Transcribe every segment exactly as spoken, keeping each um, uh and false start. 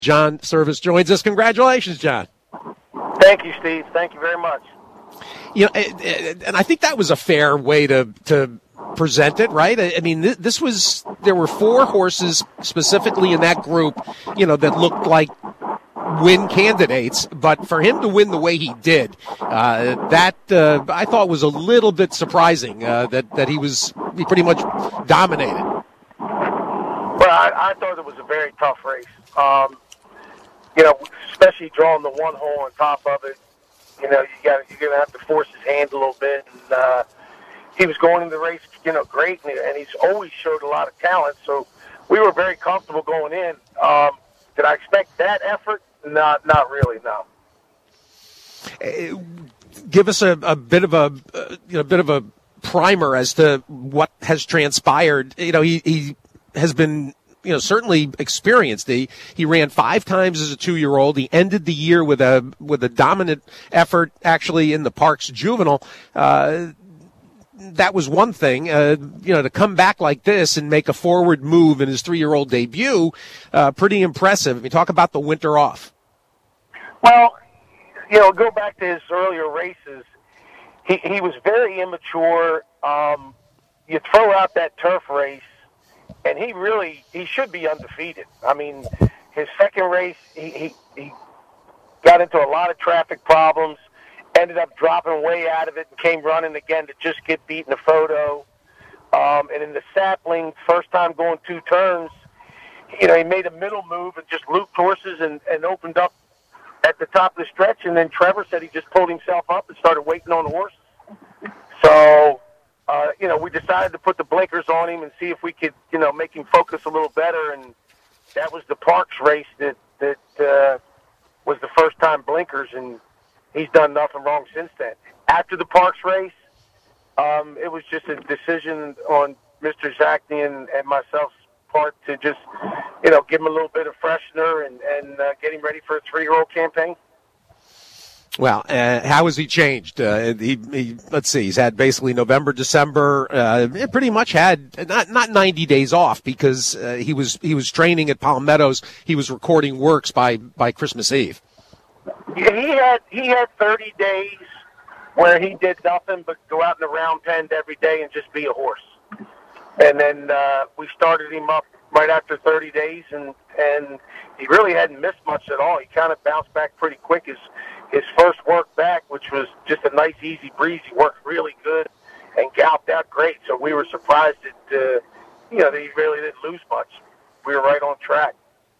John Servis joins us. Congratulations, John. Thank you, Steve. Thank you very much. You know, and I think that was a fair way to to present it, right? I mean, this was, there were four horses specifically in that group, you know, that looked like win candidates, but for him to win the way he did, uh, that uh, I thought was a little bit surprising, uh, that, that he was, he pretty much dominated. Well, I, I thought it was a very tough race. Um, you know, especially drawing the one hole on top of it. You know, you got you're going to have to force his hand a little bit. And uh, he was going in the race, you know, great, and, and he's always showed a lot of talent. So we were very comfortable going in. Um, did I expect that effort? Not, not really. No. Uh, give us a, a bit of a, uh, you know, bit of a primer as to what has transpired. You know, he he has been, you know, certainly experienced. He he ran five times as a two-year-old. He ended the year with a with a dominant effort, actually, in the Parks Juvenile. Uh, that was one thing. Uh, you know, to come back like this and make a forward move in his three-year-old debut, uh, pretty impressive. I mean, talk about the winter off. Well, you know, go back to his earlier races. He he was very immature. Um, you throw out that turf race, and he really, he should be undefeated. I mean, his second race, he, he, he got into a lot of traffic problems, ended up dropping way out of it, and came running again to just get beat in the photo. Um, and in the sapling, first time going two turns, you know, he made a middle move and just looped horses and, and opened up at the top of the stretch. And then Trevor said he just pulled himself up and started waiting on the horses. So, Uh, you know, we decided to put the blinkers on him and see if we could, you know, make him focus a little better. And that was the Parks race that, that uh, was the first time blinkers, and he's done nothing wrong since then. After the Parks race, um, it was just a decision on Mister Zacny and, and myself's part to just, you know, give him a little bit of freshener and, and uh, get him ready for a three-year-old campaign. Well, uh, how has he changed? Uh, he, he, let's see, he's had basically November, December, uh, pretty much had not, not ninety days off because uh, he was, he was training at Palmettos. He was recording works by, by Christmas Eve. Yeah, he had, he had thirty days where he did nothing but go out in the round pen every day and just be a horse. And then, uh, we started him up right after thirty days, and, and he really hadn't missed much at all. He kind of bounced back pretty quick. His, his first work back, which was just a nice, easy breeze, he worked really good and galloped out great. So we were surprised that, uh, you know, that he really didn't lose much. We were right on track.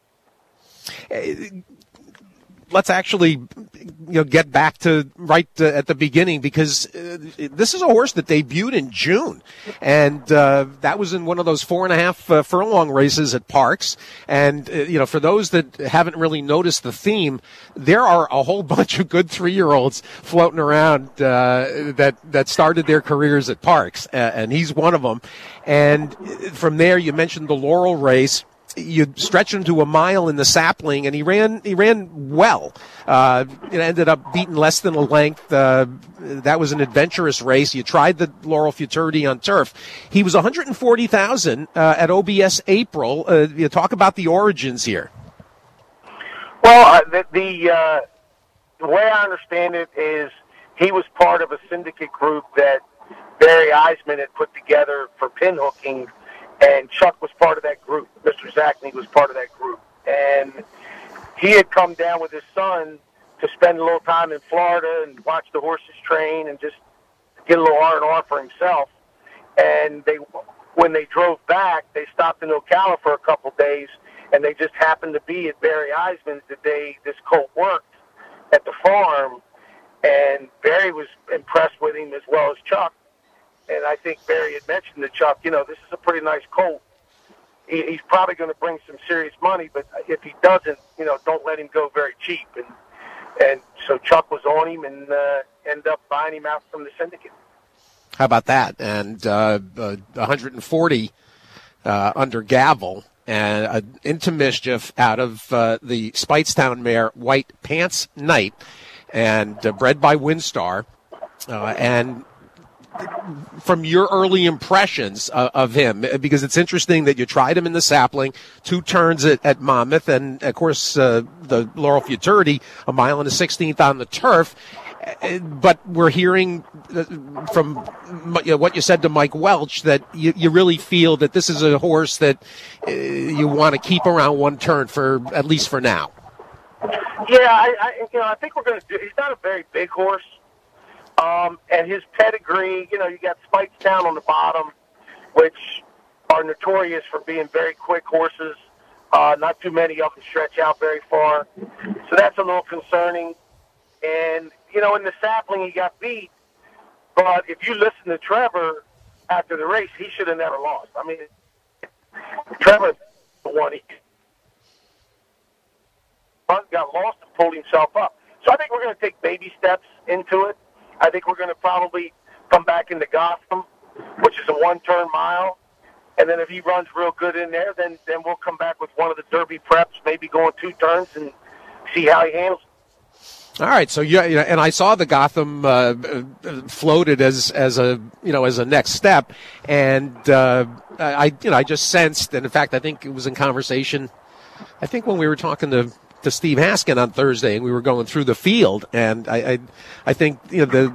Let's actually, you know, get back to right uh, at the beginning, because uh, this is a horse that debuted in June, and uh, that was in one of those four and a half uh, furlong races at Parks. And uh, you know, for those that haven't really noticed the theme, there are a whole bunch of good three-year-olds floating around uh, that that started their careers at Parks, uh, and he's one of them. And from there, you mentioned the Laurel race. You stretch him to a mile in the sapling, and he ran. He ran well. Uh, it ended up beating less than a length. Uh, that was an adventurous race. You tried the Laurel Futurity on turf. He was one hundred forty thousand uh, at O B S April. Uh, you talk about the origins here. Well, uh, the the, uh, the way I understand it is he was part of a syndicate group that Barry Eisman had put together for pinhooking. And Chuck was part of that group. Mister Zacny was part of that group. And he had come down with his son to spend a little time in Florida and watch the horses train and just get a little R and R for himself. And they, when they drove back, they stopped in Ocala for a couple days, and they just happened to be at Barry Eisman's the day this colt worked at the farm. And Barry was impressed with him as well as Chuck. And I think Barry had mentioned to Chuck, you know, this is a pretty nice colt. He, he's probably going to bring some serious money, but if he doesn't, you know, don't let him go very cheap. And and so Chuck was on him and uh, ended up buying him out from the syndicate. How about that? And uh, uh, one hundred forty uh, under Gavel, and uh, into mischief out of uh, the Speightstown mare, White Pants Knight, and uh, bred by Windstar. Uh, and from your early impressions of, of him, because it's interesting that you tried him in the Sapling, two turns at, at Monmouth, and of course uh, the Laurel Futurity, a mile and a sixteenth on the turf. But we're hearing from you know, what you said to Mike Welch that you, you really feel that this is a horse that uh, you want to keep around one turn for at least for now. Yeah, I, I you know I think we're going to do. He's not a very big horse, um, and his pedigree. You know, you got Spikes down on the bottom, which are notorious for being very quick horses. Uh, not too many of them stretch out very far, so that's a little concerning. And you know, in the Sapling, he got beat. But if you listen to Trevor after the race, he should have never lost. I mean, Trevor won. He got lost and pulled himself up. So I think we're going to take baby steps into it. I think we're going to probably come back into Gotham, which is a one-turn mile. And then if he runs real good in there, then, then we'll come back with one of the Derby preps, maybe going two turns and see how he handles it. All right, so yeah, you know, and I saw the Gotham uh, floated as as a you know as a next step, and uh, I you know I just sensed, and in fact I think it was in conversation, I think when we were talking to, to Steve Haskin on Thursday, and we were going through the field, and I I, I think you know the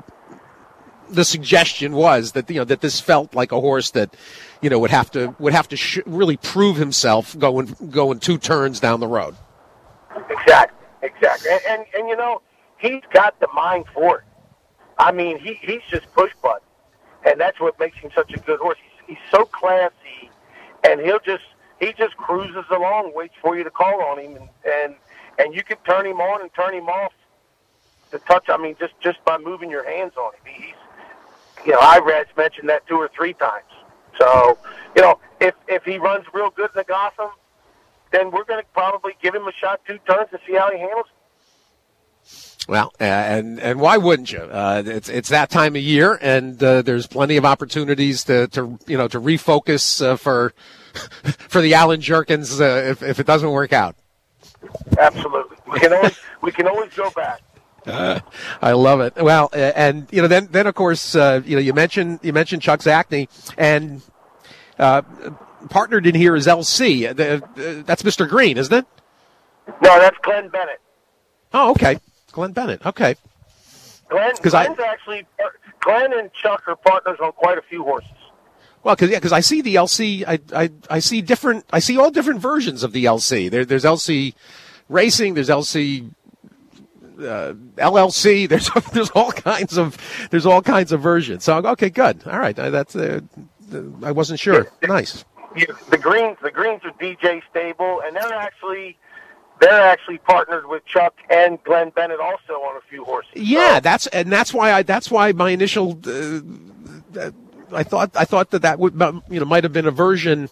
the suggestion was that you know that this felt like a horse that you know would have to would have to sh- really prove himself going going two turns down the road. Exactly. Exactly, and, and and you know he's got the mind for it. I mean, he he's just push button, and that's what makes him such a good horse. He's, he's so classy, and he'll just he just cruises along, waits for you to call on him, and and, and you can turn him on and turn him off to touch. I mean, just just by moving your hands on him. He's, you know, Irad's mentioned that two or three times. So, you know, if if he runs real good in the Gotham, then we're going to probably give him a shot two turns to see how he handles it. Well, uh, and and why wouldn't you? Uh, it's it's that time of year, and uh, there's plenty of opportunities to, to you know to refocus uh, for for the Alan Jerkins uh, if if it doesn't work out. Absolutely, we can always we can always go back. Uh, I love it. Well, uh, and you know then then of course uh, you know you mentioned you mentioned Chuck Zacny and. Uh, Partnered in here is L C. Uh, uh, that's Mister Green, isn't it? No, that's Glenn Bennett. Oh, okay. Glenn Bennett. Okay. Glenn, Glenn's I, actually Glenn and Chuck are partners on quite a few horses. Well, because yeah, because I see the L C. I, I I see different. I see all different versions of the L C. There, there's L C Racing. There's L C. Uh, L L C. There's there's all kinds of there's all kinds of versions. So okay, good. All right, that's. Uh, I wasn't sure. Yeah, nice. The Greens, the Greens are D J Stable, and they're actually they're actually partnered with Chuck and Glenn Bennett also on a few horses. Yeah, so. that's and that's why I that's why my initial uh, I thought I thought that that would you know might have been a version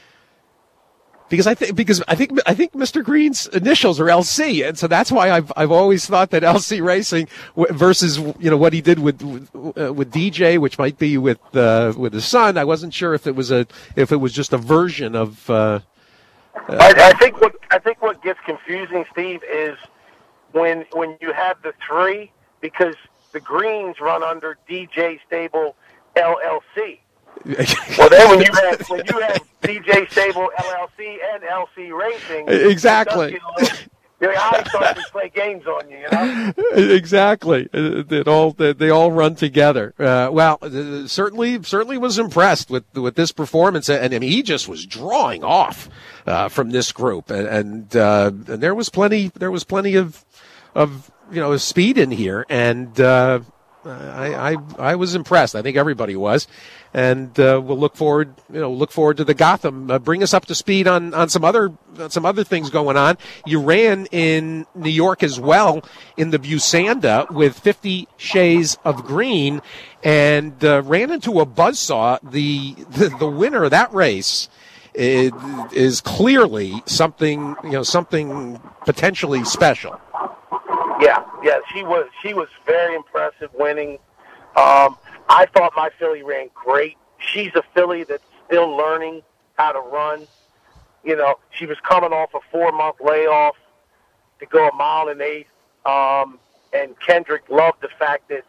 because I think because I think I think Mister Green's initials are L C, and so that's why I've I've always thought that L C Racing versus you know what he did with with, uh, with D J, which might be with uh, with his son. I wasn't sure if it was a if it was just a version of. Uh, uh, I, I think what I think what gets confusing, Steve, is when when you have the three because the Greens run under D J Stable L L C. Well, then when you have when you have D J Stable L L C and L C Racing, exactly. Your eyes start to play games on you, you know. Exactly. It all they all run together. Uh, well, uh, certainly, certainly was impressed with with this performance, and I mean, he just was drawing off uh, from this group, and and, uh, and there was plenty there was plenty of of you know speed in here, and. Uh, I, I I was impressed. I think everybody was, and uh, we'll look forward. You know, look forward to the Gotham. Uh, bring us up to speed on, on some other on some other things going on. You ran in New York as well in the Busanda with fifty Shades of Green, and uh, ran into a buzzsaw. The, the the winner of that race is, is clearly something you know something potentially special. Yeah, yeah, she was she was very impressive winning. Um, I thought my filly ran great. She's a filly that's still learning how to run. You know, she was coming off a four-month layoff to go a mile and eighth. Um, and Kendrick loved the fact that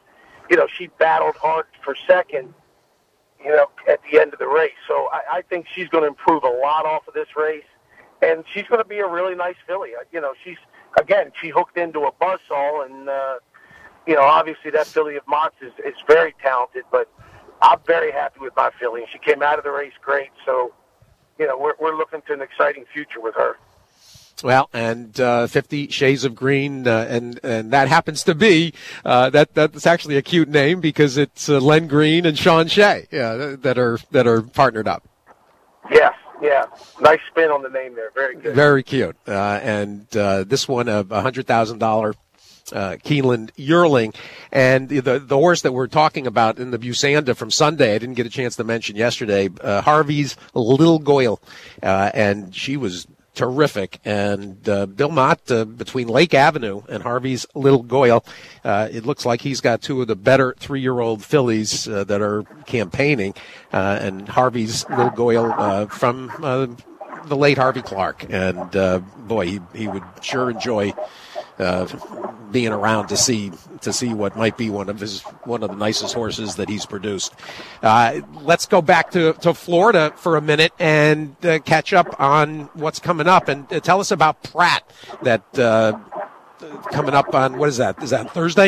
you know, she battled hard for second, you know, at the end of the race. So I, I think she's going to improve a lot off of this race, and she's going to be a really nice filly. You know, she's, again, she hooked into a buzzsaw, and, uh, you know, obviously that filly of Mott's is, is very talented, but I'm very happy with my filly. And she came out of the race great, so, you know, we're, we're looking to an exciting future with her. Well, and uh, Fifty Shades of Green, uh, and and that happens to be uh, that that's actually a cute name because it's uh, Len Green and Sean Shea, yeah, that are that are partnered up. Yes, yeah, nice spin on the name there. Very good. Very cute. Uh, and uh, this one a a hundred thousand dollar. Uh, Keeneland Yearling, and the the horse that we're talking about in the Busanda from Sunday, I didn't get a chance to mention yesterday, uh, Harvey's Little Goyle, uh, and she was terrific. And uh, Bill Mott, uh, between Lake Avenue and Harvey's Little Goyle, uh, it looks like he's got two of the better three-year-old fillies uh, that are campaigning, uh, and Harvey's Little Goyle uh, from uh, the late Harvey Clark, and uh, boy, he, he would sure enjoy Uh, being around to see to see what might be one of his one of the nicest horses that he's produced. Uh, let's go back to, to Florida for a minute and uh, catch up on what's coming up, and uh, tell us about Pratt. That uh, coming up on, what is that? Is that Thursday?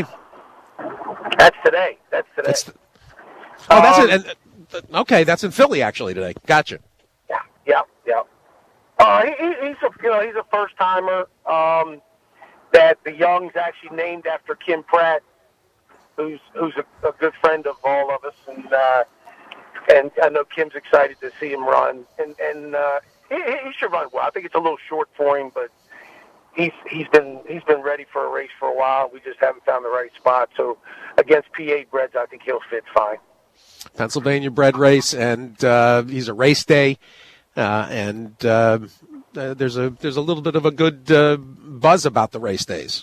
That's today. That's today. That's the, oh, that's um, it. And, uh, okay, that's in Philly actually today. Gotcha. Yeah, yeah, yeah. Uh, he, he's a you know he's a first timer. Um, that the Young's actually named after Kim Pratt, who's who's a, a good friend of all of us, and uh, and I know Kim's excited to see him run, and and uh, he, he should run well. I think it's a little short for him, but he's he's been he's been ready for a race for a while. We just haven't found the right spot. So against P A breds, I think he'll fit fine. Pennsylvania bred race, and uh, he's a race day, uh, and. Uh, Uh, there's a there's a little bit of a good uh, buzz about the race days.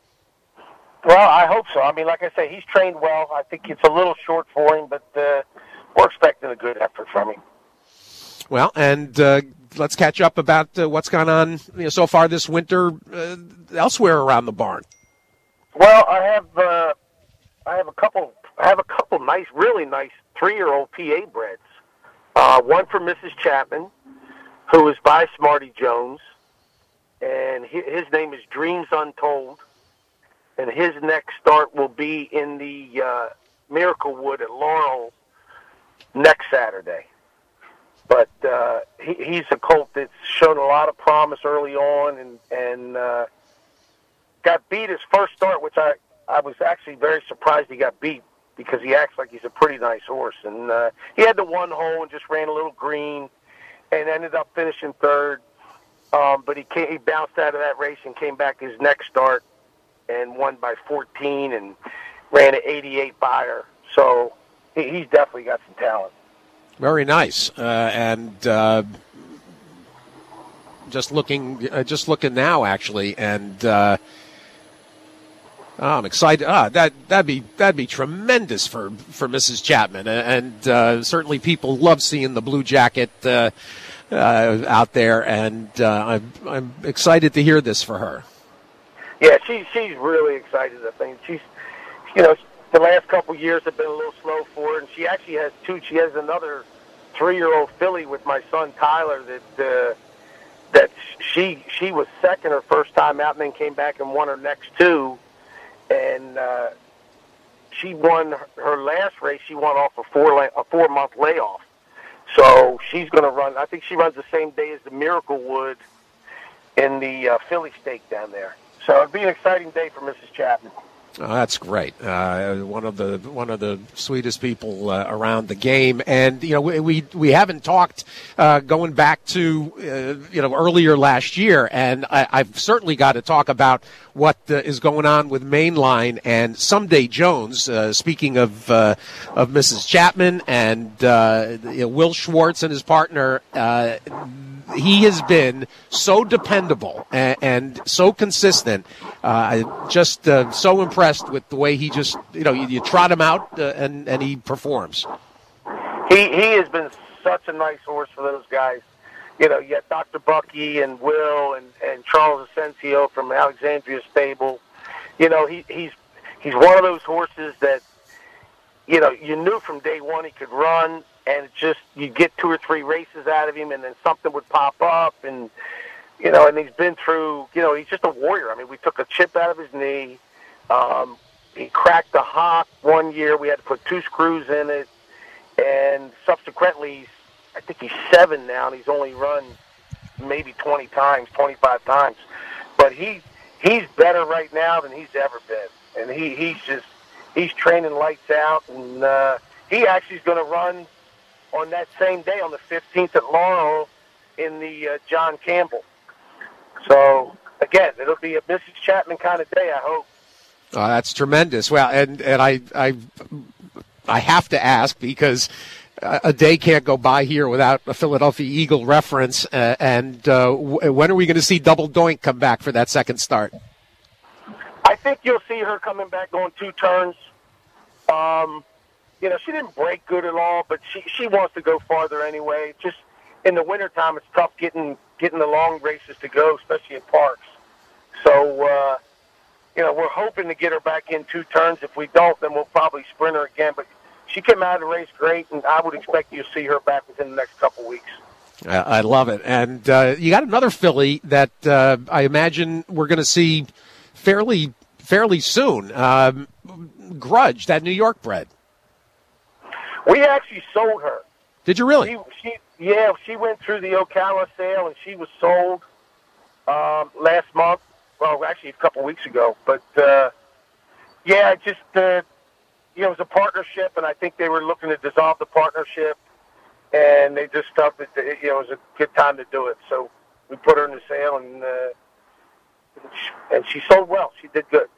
Well, I hope so. I mean, like I say, he's trained well. I think it's a little short for him, but uh, we're expecting a good effort from him. Well, and uh, let's catch up about uh, what's gone on you know, so far this winter uh, elsewhere around the barn. Well, I have uh, I have a couple I have a couple nice, really nice three-year-old P A breds. Uh, one for Missus Chapman, who is by Smarty Jones, and his name is Dreams Untold, and his next start will be in the uh, Miracle Wood at Laurel next Saturday. But uh, he, he's a colt that's shown a lot of promise early on, and, and uh, got beat his first start, which I, I was actually very surprised he got beat, because he acts like he's a pretty nice horse. And uh, he had the one hole and just ran a little green, and ended up finishing third. Um, but he came, he bounced out of that race and came back his next start and won by fourteen and ran an eighty-eight buyer. So he, he's definitely got some talent. Very nice. Uh, and uh, just looking, uh, just looking now, actually, and uh, oh, I'm excited. Ah, that that'd be that'd be tremendous for, for Missus Chapman, and uh, certainly people love seeing the blue jacket uh, uh, out there, and uh, I'm I'm excited to hear this for her. Yeah, she's she's really excited. I think she's, you know, the last couple of years have been a little slow for her, and she actually has two. She has another three-year-old filly with my son Tyler that uh, that she she was second her first time out, and then came back and won her next two. And uh, she won her last race. She won off a four a four month layoff, so she's going to run. I think she runs the same day as the Miracle Wood in the uh, Philly Stake down there. So it'd be an exciting day for Missus Chapman. Oh, that's great. Uh, one of the one of the sweetest people uh, around the game, and you know we we, we haven't talked uh, going back to uh, you know earlier last year, and I, I've certainly got to talk about what uh, is going on with Mainline and Someday Jones. Uh, speaking of uh, of Missus Chapman and uh, you know, Will Schwartz and his partner. Uh, He has been so dependable and, and so consistent. Uh, just uh, so impressed with the way he just, you know, you, you trot him out uh, and, and he performs. He he has been such a nice horse for those guys. You know, you got Doctor Bucky and Will and, and Charles Asensio from Alexandria Stable. You know, he he's he's one of those horses that you know, you knew from day one he could run, and it just you get two or three races out of him, and then something would pop up, and you know, and he's been through. You know, he's just a warrior. I mean, we took a chip out of his knee. Um, he cracked a hock one year. We had to put two screws in it, and subsequently, he's, I think he's seven now, and he's only run maybe twenty times, twenty-five times. But he he's better right now than he's ever been, and he he's just he's training lights out, and uh, he actually is going to run on that same day on the fifteenth at Laurel in the uh, John Campbell. So again, it'll be a Missus Chapman kind of day, I hope. Oh, that's tremendous. Well, and and I I I have to ask because a day can't go by here without a Philadelphia Eagle reference. Uh, and uh, w- when are we going to see Double Doink come back for that second start? I think you'll see her coming back going two turns. Um, you know, she didn't break good at all, but she she wants to go farther anyway. Just in the wintertime, it's tough getting getting the long races to go, especially at Parks. So, uh, you know, we're hoping to get her back in two turns. If we don't, then we'll probably sprint her again. But she came out of the race great, and I would expect you to see her back within the next couple weeks. I love it. And uh, you got another filly that uh, I imagine we're going to see fairly fairly soon. Um, Grudge, that New York bred. We actually sold her. Did you really? She, she, yeah, she went through the Ocala sale, and she was sold um, last month. Well, actually a couple weeks ago. But, uh, yeah, just, uh, you know, it was a partnership, and I think they were looking to dissolve the partnership, and they just felt that, you know, it was a good time to do it. So we put her in the sale, and uh, and she sold well. She did good.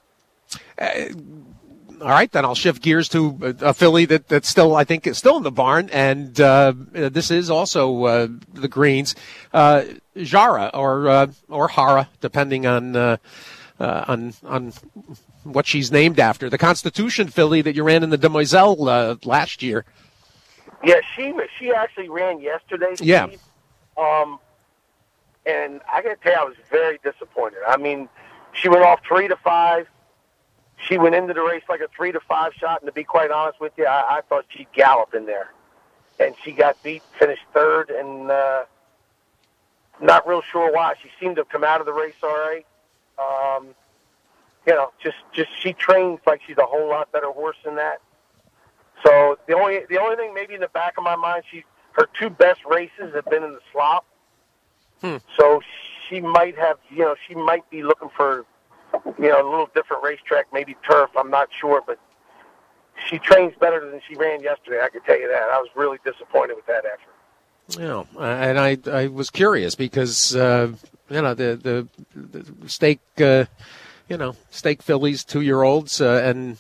Uh, all right, then I'll shift gears to a filly that, that's still, I think, is still in the barn, and uh, this is also uh, the Greens, uh, Jara or uh, or Hara, depending on uh, uh, on on what she's named after. The Constitution filly that you ran in the Demoiselle uh, last year. Yeah, she she actually ran yesterday. Steve. Yeah. Um, and I got to tell you, I was very disappointed. I mean, she went off three to five. She went into the race like a three to five shot, and to be quite honest with you, I, I thought she'd gallop in there. And she got beat, finished third, and uh, not real sure why. She seemed to have come out of the race all right. Um, you know, just, just she trains like she's a whole lot better horse than that. So the only the only thing maybe in the back of my mind, she her two best races have been in the slop. Hmm. So she might have, you know, she might be looking for, you know, a little different racetrack, maybe turf. I'm not sure, but she trains better than she ran yesterday. I can tell you that. I was really disappointed with that effort. Yeah, and I I was curious because uh, you know the the, the stake uh, you know stake fillies, two year olds, uh, and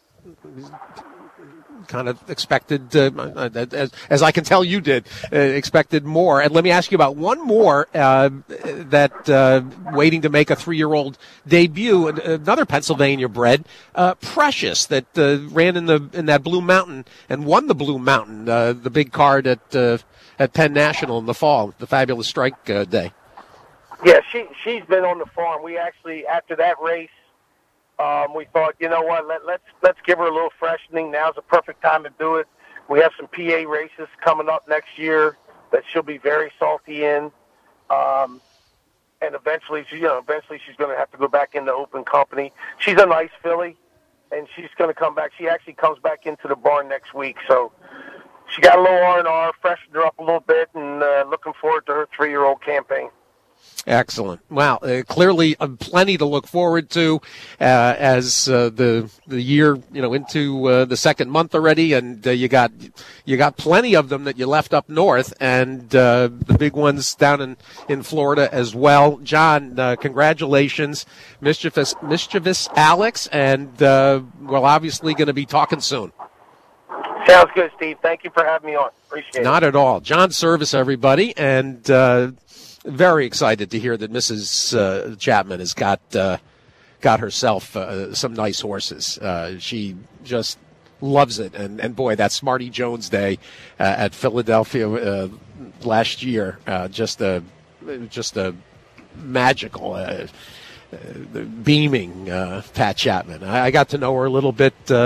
kind of expected, uh, as, as I can tell you did, uh, expected more. And let me ask you about one more uh, that uh, waiting to make a three-year-old debut, another Pennsylvania bred, uh, Precious, that uh, ran in the in that Blue Mountain and won the Blue Mountain, uh, the big card at uh, at Penn National in the fall, the Fabulous Strike uh, Day. Yeah, she she's been on the farm. We actually, after that race, Um, we thought, you know what, let, let's let's give her a little freshening. Now's the perfect time to do it. We have some P A races coming up next year that she'll be very salty in. Um, and eventually, she, you know, eventually she's going to have to go back into open company. She's a nice filly, and she's going to come back. She actually comes back into the barn next week. So she got a little R and R, freshened her up a little bit, and uh, looking forward to her three-year-old campaign. Excellent. Wow. Uh, clearly, uh, plenty to look forward to uh, as uh, the the year, you know, into uh, the second month already, and uh, you got you got plenty of them that you left up north, and uh, the big ones down in, in Florida as well. John, uh, congratulations, mischievous mischievous Alex, and uh, we're obviously going to be talking soon. Sounds good, Steve. Thank you for having me on. Appreciate it. Not at all. John Service, everybody, and. Uh, Very excited to hear that Missus Uh, Chapman has got uh, got herself uh, some nice horses. Uh, she just loves it, and, and boy, that Smarty Jones day uh, at Philadelphia uh, last year, uh, just a just a magical, uh, uh, beaming uh, Pat Chapman. I, I got to know her a little bit uh,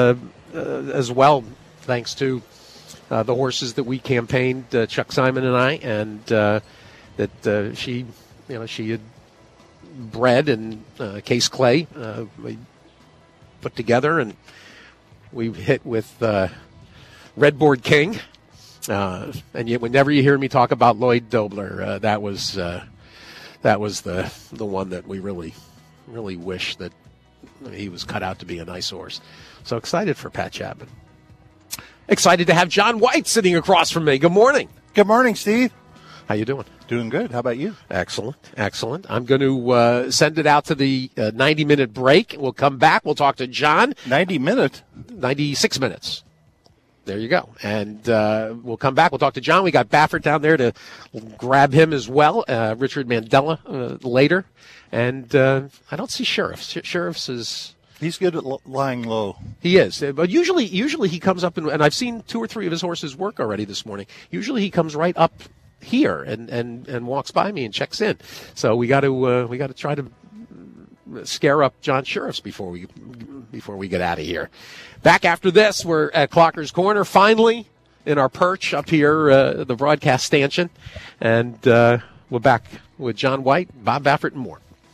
uh, as well, thanks to uh, the horses that we campaigned, uh, Chuck Simon and I, and uh, that uh, she, you know, she had bred and uh, Case Clay uh, we put together, and we hit with uh, Redboard King. Uh, and yet, whenever you hear me talk about Lloyd Dobler, uh, that was uh, that was the the one that we really, really wish that he was cut out to be a nice horse. So excited for Pat Chapman. Excited to have John White sitting across from me. Good morning. Good morning, Steve. How you doing? Doing good. How about you? Excellent, excellent. I'm going to uh, send it out to the uh, ninety-minute break. We'll come back. We'll talk to John. ninety minutes? ninety-six minutes. There you go. And uh, we'll come back. We'll talk to John. We got Baffert down there to grab him as well. Uh, Richard Mandela uh, later. And uh, I don't see Sheriffs. Sheriffs is... He's good at l- lying low. He is. But usually usually he comes up, and, and I've seen two or three of his horses work already this morning. Usually he comes right up here and, and, and walks by me and checks in. So we got to uh, we got to try to scare up John Sheriffs before we before we get out of here. Back after this, we're at Clocker's Corner, finally in our perch up here, uh, the broadcast stanchion, and uh, we're back with John White, Bob Baffert, and more.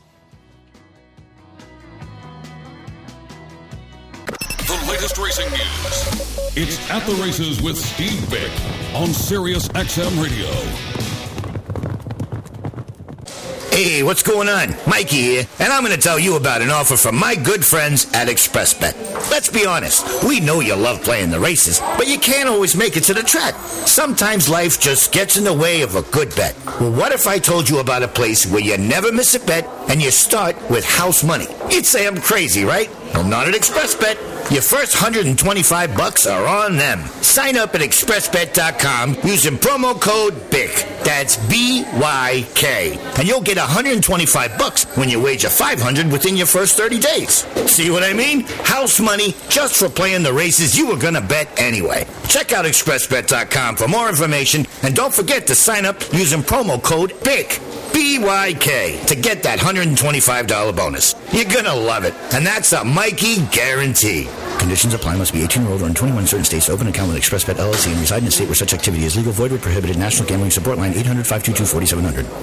The latest racing news. It's At the Races with Steve Bick on Sirius X M Radio. Hey, what's going on? Mikey here, and I'm going to tell you about an offer from my good friends at ExpressBet. Let's be honest, we know you love playing the races, but you can't always make it to the track. Sometimes life just gets in the way of a good bet. Well, what if I told you about a place where you never miss a bet and you start with house money? You'd say I'm crazy, right? Well, not at ExpressBet. Your first one hundred twenty-five bucks are on them. Sign up at express bet dot com using promo code B Y K. That's B Y K. And you'll get one hundred twenty-five bucks when you wager five hundred within your first thirty days. See what I mean? House money just for playing the races you were going to bet anyway. Check out express bet dot com for more information, and don't forget to sign up using promo code B Y K. B Y K to get that one hundred twenty-five dollars bonus. You're gonna love it, and that's a Mikey guarantee. Conditions apply. Must be eighteen or older and twenty-one in certain states. Open account with ExpressBet L L C and reside in a state where such activity is legal, void, or prohibited. National Gambling Support Line eight hundred, five two two, four seven zero zero.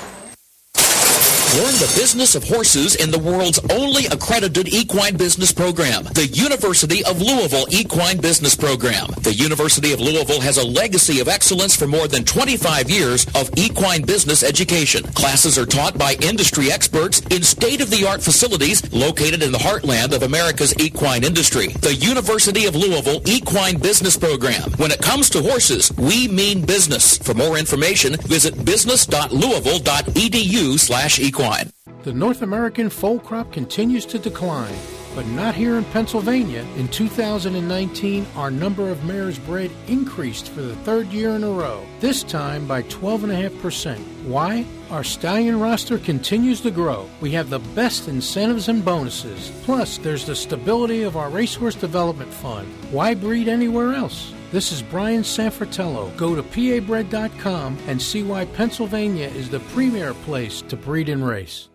Learn the business of horses in the world's only accredited equine business program, the University of Louisville Equine Business Program. The University of Louisville has a legacy of excellence for more than twenty-five years of equine business education. Classes are taught by industry experts in state-of-the-art facilities located in the heartland of America's equine industry. The University of Louisville Equine Business Program. When it comes to horses, we mean business. For more information, visit business dot louisville dot e d u slash equine. The North American foal crop continues to decline, but not here in Pennsylvania. In two thousand nineteen, our number of mares bred increased for the third year in a row, this time by twelve point five percent. Why? Our stallion roster continues to grow. We have the best incentives and bonuses. Plus, there's the stability of our Racehorse Development Fund. Why breed anywhere else? This is Brian Sanfratello. Go to P A bred dot com and see why Pennsylvania is the premier place to breed and race.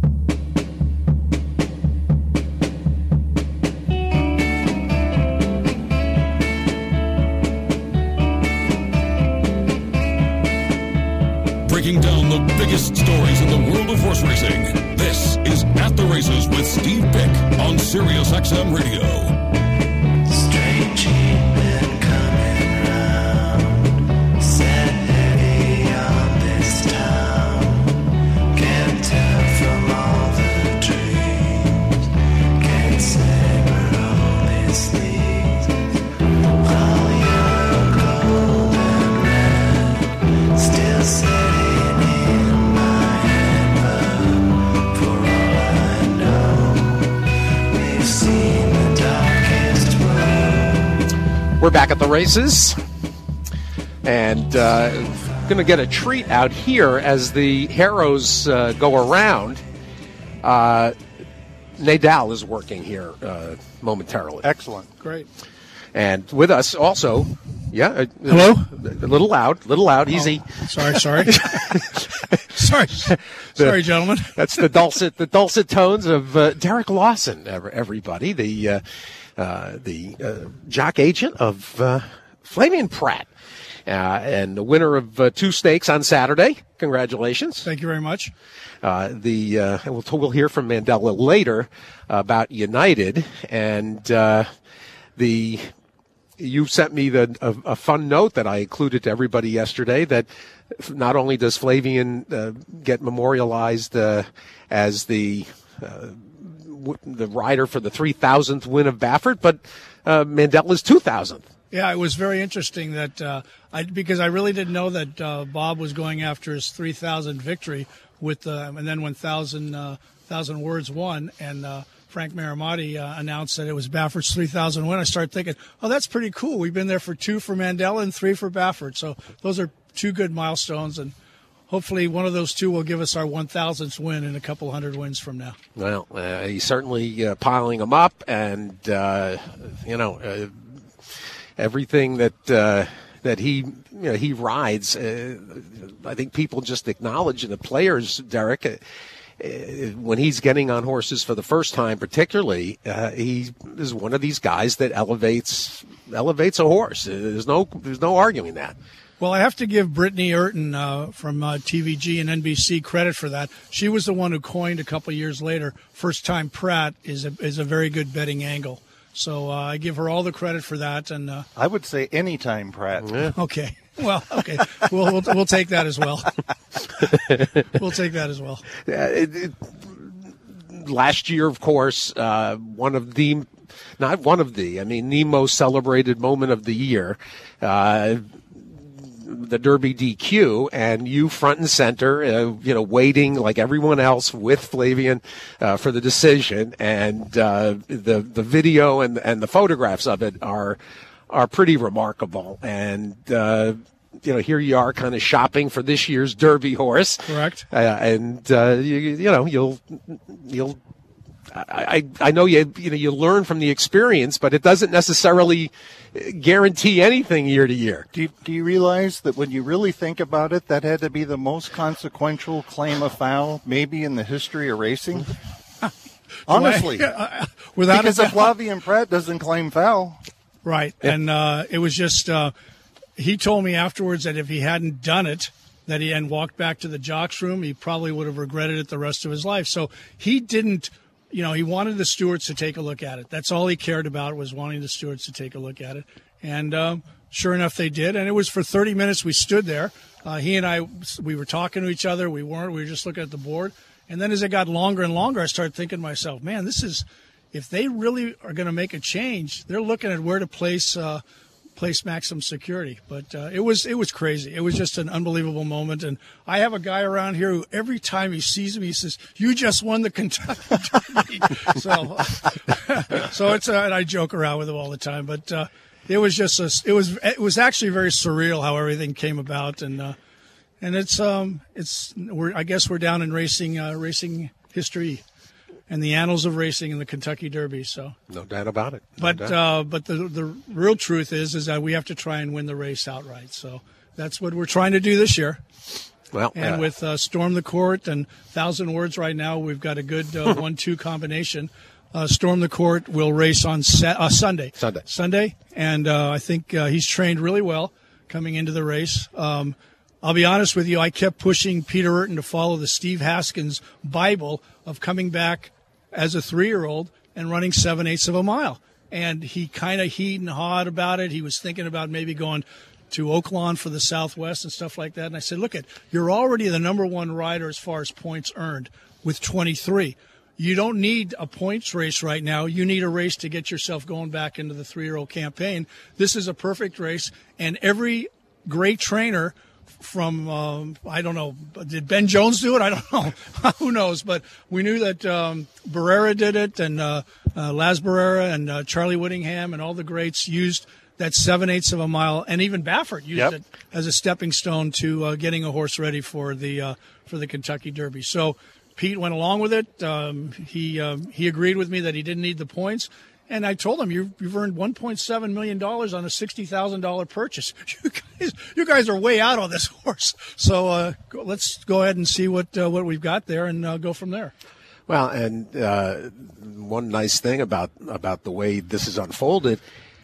Breaking down the biggest stories in the world of horse racing. This is At the Races with Steve Bick on Sirius X M Radio. Strange men coming round, set heavy on this town. Can't tell from all the dreams, can't say where all this leads. All yellow, gold, and red, still sitting. We're back at the races, and uh, going to get a treat out here as the Harrows uh, go around. Uh, Nadal is working here uh, momentarily. Excellent. Great. And with us also, Yeah. Uh, Hello? A little loud, a little loud, easy. Oh, sorry, sorry. sorry. Sorry, gentlemen. That's the dulcet, the dulcet tones of uh, Derek Lawson, everybody, the uh, uh, the uh, jock agent of uh, Flavian Pratt, uh, and the winner of uh, two stakes on Saturday. Congratulations. Thank you very much. Uh, the uh, we'll, we'll hear from Mandela later about United, and uh, the you sent me the a, a fun note that I included to everybody yesterday, that not only does Flavian uh, get memorialized uh, as the uh, w- the rider for the three thousandth win of Baffert, but uh, Mandela's two thousandth. Yeah, it was very interesting that uh, I because I really didn't know that uh, Bob was going after his three thousand victory with uh, and then when thousand uh, thousand words won, and uh, Frank Marimati uh, announced that it was Baffert's three thousand win. I started thinking, oh, that's pretty cool. We've been there for two for Mandela and three for Baffert, so those are two good milestones, and hopefully one of those two will give us our one thousandth win in a couple hundred wins from now. Well, uh, he's certainly uh, piling them up, and uh, you know. Uh, Everything that uh, that he you know, he rides, uh, I think people just acknowledge, and the players, Derek, uh, uh, when he's getting on horses for the first time, particularly, uh, he is one of these guys that elevates elevates a horse. There's no there's no arguing that. Well, I have to give Brittany Urton uh, from uh, T V G and N B C credit for that. She was the one who coined a couple years later, first time Pratt is a, is a very good betting angle. So uh, I give her all the credit for that, and uh, I would say anytime, Pratt. Yeah. Okay, well, okay, we'll, we'll we'll take that as well. We'll take that as well. Uh, it, it, last year, of course, uh, one of the, not one of the, I mean, the most celebrated moment of the year. Uh, the Derby D Q, and you front and center, uh, you know, waiting like everyone else with Flavian uh, for the decision, and uh, the the video and and the photographs of it are are pretty remarkable. And uh, you know, here you are, kind of shopping for this year's Derby horse, correct? Uh, and uh, you, you know, you'll you'll. I, I know you you know you learn from the experience, but it doesn't necessarily guarantee anything year to year. Do you, do you realize that when you really think about it, that had to be the most consequential claim of foul maybe in the history of racing? Honestly, I, without because a if Flavian Pratt doesn't claim foul, right? Yeah. And uh, it was just uh, he told me afterwards that if he hadn't done it, that he hadn't walked back to the jocks room, he probably would have regretted it the rest of his life. So he didn't. You know, he wanted the stewards to take a look at it. That's all he cared about, was wanting the stewards to take a look at it. And um, sure enough, they did. And it was for thirty minutes we stood there. Uh, he and I, we were talking to each other. We weren't. We were just looking at the board. And then as it got longer and longer, I started thinking to myself, man, this is, if they really are going to make a change, they're looking at where to place uh, place maximum security. But uh, it was it was crazy. It was just an unbelievable moment. And I have a guy around here who every time he sees me, he says, "You just won the Kentucky Derby." so, so it's uh, and I joke around with him all the time. But uh, it was just a, it was it was actually very surreal how everything came about. And uh, and it's um it's we're I guess we're down in racing uh, racing history and the annals of racing in the Kentucky Derby. So no doubt about it. No but doubt. uh, but the the real truth is is that we have to try and win the race outright. So that's what we're trying to do this year. Well, and uh, with uh, Storm the Court and Thousand Words right now, we've got a good uh, one two combination. Uh, Storm the Court will race on sa- uh, Sunday. Sunday. Sunday, and uh, I think uh, he's trained really well coming into the race. Um, I'll be honest with you, I kept pushing Peter Urton to follow the Steve Haskins Bible of coming back as a three-year-old and running seven-eighths of a mile. And he kind of heed and hawed about it. He was thinking about maybe going to Oaklawn for the Southwest and stuff like that. And I said, look, it, you're already the number one rider as far as points earned with twenty-three. You don't need a points race right now. You need a race to get yourself going back into the three-year-old campaign. This is a perfect race. And every great trainer from, um, I don't know, did Ben Jones do it? I don't know. Who knows? But we knew that um, Barrera did it, and uh, uh, Laz Barrera and uh, Charlie Whittingham and all the greats used that seven-eighths of a mile, and even Baffert used Yep. it as a stepping stone to uh, getting a horse ready for the uh, for the Kentucky Derby. So Pete went along with it. Um, he um, he agreed with me that he didn't need the points, And I told him, you've, you've earned one point seven million dollars on a sixty thousand dollars purchase. You guys, you guys are way out on this horse. So uh, go, let's go ahead and see what uh, what we've got there and uh, go from there. Well, and uh, one nice thing about, about the way this is unfolded,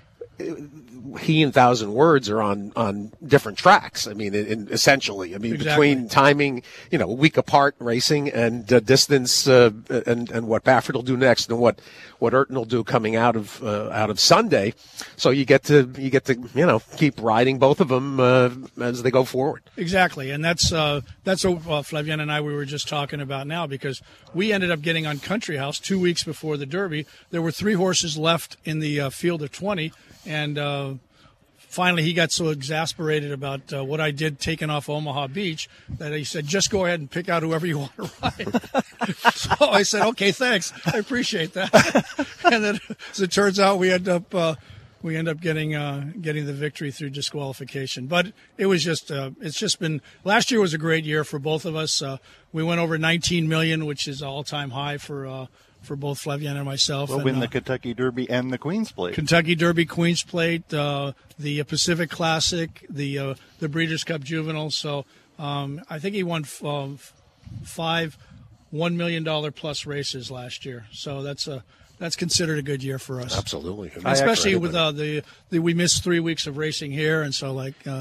he and Thousand Words are on, on different tracks. I mean, in, in essentially, I mean, Exactly. between timing, you know, a week apart racing and uh, distance, uh, and and what Baffert will do next, and what what Urton will do coming out of uh, out of Sunday. So you get to you get to you know keep riding both of them uh, as they go forward. Exactly, and that's uh, that's what uh, Flavien and I we were just talking about now, because we ended up getting on Country House two weeks before the Derby. There were three horses left in the uh, field of twenty, and uh, finally he got so exasperated about uh, what I did taking off Omaha Beach that he said, just go ahead and pick out whoever you want to ride. So I said, okay, thanks. I appreciate that. And then, as it turns out, we end up uh, we end up getting uh, getting the victory through disqualification. But it was just uh, it's just been last year was a great year for both of us. Uh, we went over nineteen million, which is all time high for uh, for both Flavien and myself. We'll and, win uh, the Kentucky Derby and the Queen's Plate. Kentucky Derby, Queen's Plate, uh, the Pacific Classic, the uh, the Breeders' Cup Juvenile. So um, I think he won f- uh, five one million dollar plus races last year. So that's a that's considered a good year for us. Absolutely, Especially with uh, the, the we missed three weeks of racing here, and so like. Uh,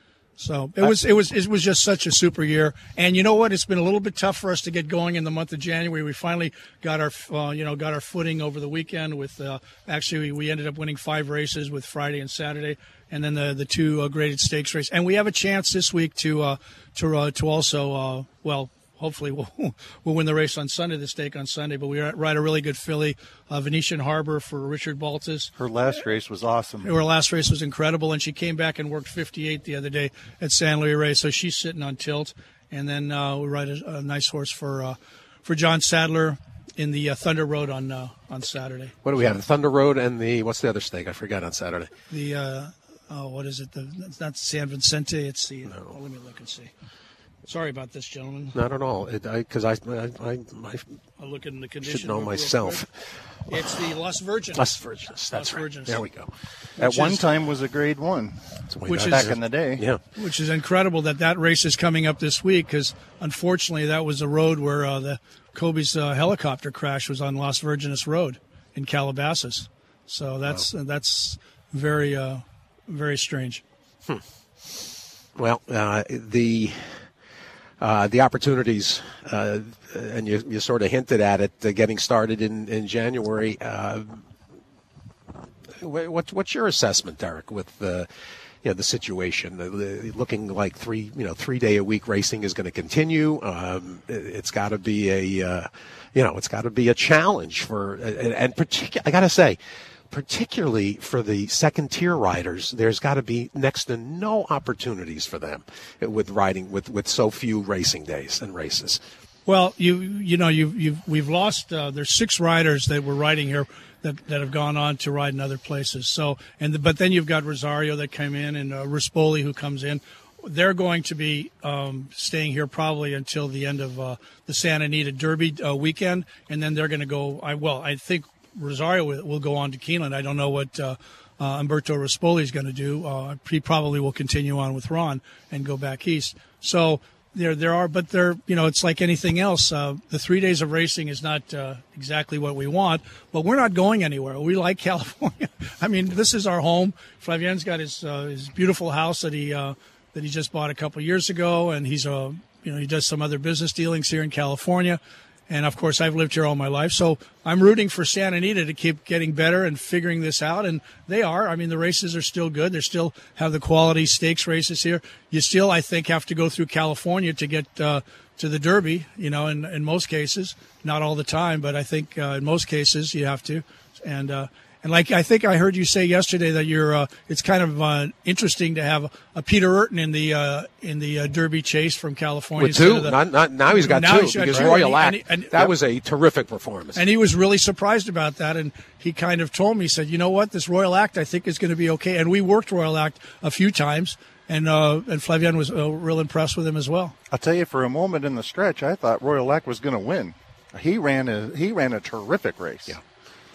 So it was it was it was just such a super year, and you know what? It's been a little bit tough for us to get going in the month of January. We finally got our uh, you know got our footing over the weekend. With uh, actually we ended up winning five races with Friday and Saturday, and then the the two uh, graded stakes race. And we have a chance this week to uh, to uh, to also uh, well. Hopefully we'll we'll win the race on Sunday, the stake on Sunday. But we ride a really good filly, uh, Venetian Harbor for Richard Baltas. Her last race was awesome. Her last race was incredible, and she came back and worked fifty-eight the other day at San Luis Rey. So she's sitting on tilt. And then uh, we ride a, a nice horse for uh, for John Sadler in the uh, Thunder Road on uh, on Saturday. What do we have? The Thunder Road and the what's the other stake? I forgot on Saturday. The uh, oh, what is it? The it's not San Vicente. It's the. No. Oh, let me look and see. Sorry about this, gentlemen. Not at all. Because I, I, I, I, I'll look in the condition. should know myself. It's the Las Virgins. Las Virgins. That's Las right. Virgins. There we go. At Which one is- time was a grade one, Which is- back in the day. Yeah. Which is incredible that that race is coming up this week, because unfortunately that was the road where uh, the Kobe's uh, helicopter crash was on Las Virgenes Road in Calabasas. So that's uh, that's very uh, very strange. Hmm. Well, uh, the uh, the opportunities, uh, and you, you sort of hinted at it, uh, getting started in in January. Uh, what, what's your assessment, Derek, with the you know, the situation? The, the, looking like three you know three day a week racing is going to continue. Um, it, it's got to be a uh, you know it's got to be a challenge for and, and particularly I got to say. Particularly for the second tier riders, there's got to be next to no opportunities for them with riding with, with so few racing days and races. Well, you you know you you we've lost. Uh, there's six riders that were riding here that, that have gone on to ride in other places. So and the, but then you've got Rosario that came in and uh, Rispoli who comes in. They're going to be um, staying here probably until the end of uh, the Santa Anita Derby uh, weekend, and then they're going to go. I well, I think. Rosario will go on to Keeneland. I don't know what uh, uh, Umberto Rispoli is going to do. Uh, he probably will continue on with Ron and go back east. So there, there are, but there, you know, it's like anything else. Uh, the three days of racing is not uh, exactly what we want, but we're not going anywhere. We like California. I mean, this is our home. Flavien's got his uh, his beautiful house that he uh, that he just bought a couple years ago, and he's a you know he does some other business dealings here in California. And, of course, I've lived here all my life. So I'm rooting for Santa Anita to keep getting better and figuring this out. And they are. I mean, the races are still good. They still have the quality stakes races here. You still, I think, have to go through California to get uh, to the Derby, you know, in, in most cases. Not all the time, but I think uh, in most cases you have to. And, uh, and like I think I heard you say yesterday that you're, uh, it's kind of uh, interesting to have a Peter Urton in the uh, in the uh, Derby chase from California. With two, the, not, not, now he's got now two he's got because two. Royal And he- Act, and he- that yep. was a terrific performance. And he was really surprised about that, and he kind of told me, he said, you know what, this Royal Act I think is going to be okay. And we worked Royal Act a few times, and uh, and Flavien was uh, real impressed with him as well. I'll tell you, for a moment in the stretch, I thought Royal Act was going to win. He ran a he ran a terrific race. Yeah.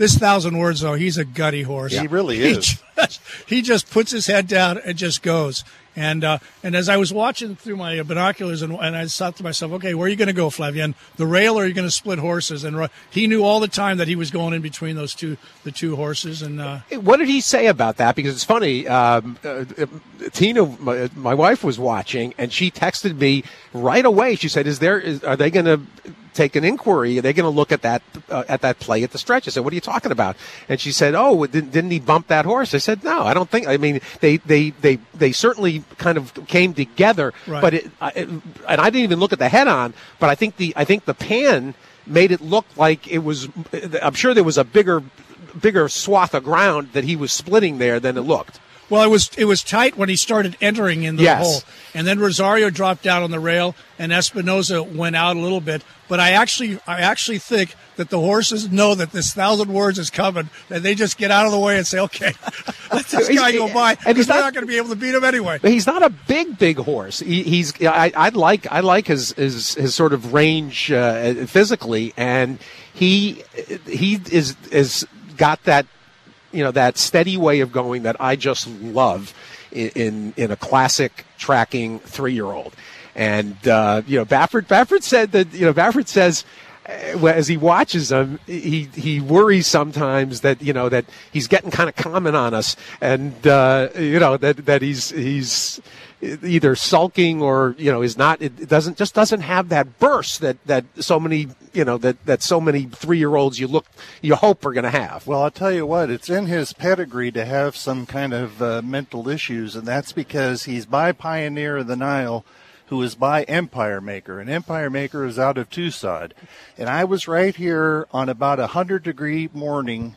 this Thousand Words, though, he's a gutty horse. He really He is. just, he just puts his head down and just goes. And uh, and as I was watching through my binoculars, and, and I thought to myself, okay, where are you going to go, Flavien? The rail, or are you going to split horses? And he knew all the time that he was going in between those two, the two horses. And uh, what did he say about that? Because it's funny. Um, uh, Tina, my, my wife, was watching, and she texted me right away. She said, "Is there? Is, are they going to take an inquiry? Are they going to look at that uh, at that play at the stretch?" I said, "What are you talking about?" And she said, "Oh, didn't, didn't he bump that horse?" I said, "No, I don't think. I mean, they they they they certainly kind of came together, Right. but it, I- it, and I didn't even look at the head on, but I think the I think the pan made it look like it was. I'm sure there was a bigger bigger swath of ground that he was splitting there than it looked." Well, it was it was tight when he started entering in the Yes. hole, and then Rosario dropped down on the rail, and Espinoza went out a little bit. But I actually I actually think that the horses know that this Thousand Words is coming, and they just get out of the way and say, "Okay, let this guy go by," And because he's they're not- not going to be able to beat him anyway. But he's not a big, big horse. He, he's I, I like I like his his, his sort of range uh, physically, and he he is is got that you know that steady way of going that I just love in in, in a classic tracking three year old. And uh, you know Baffert Baffert said that you know Baffert says. uh, As he watches him, he he worries sometimes that you know that he's getting kind of common on us, and uh, you know that that he's he's either sulking or you know is not. It doesn't just doesn't have that burst that, that so many you know that, that so many three year olds you look you hope are going to have. Well, I'll tell you what, it's in his pedigree to have some kind of uh, mental issues, and that's because he's by Pioneer of the Nile, who is by Empire Maker, and Empire Maker is out of Tucson. And I was right here on about a hundred degree morning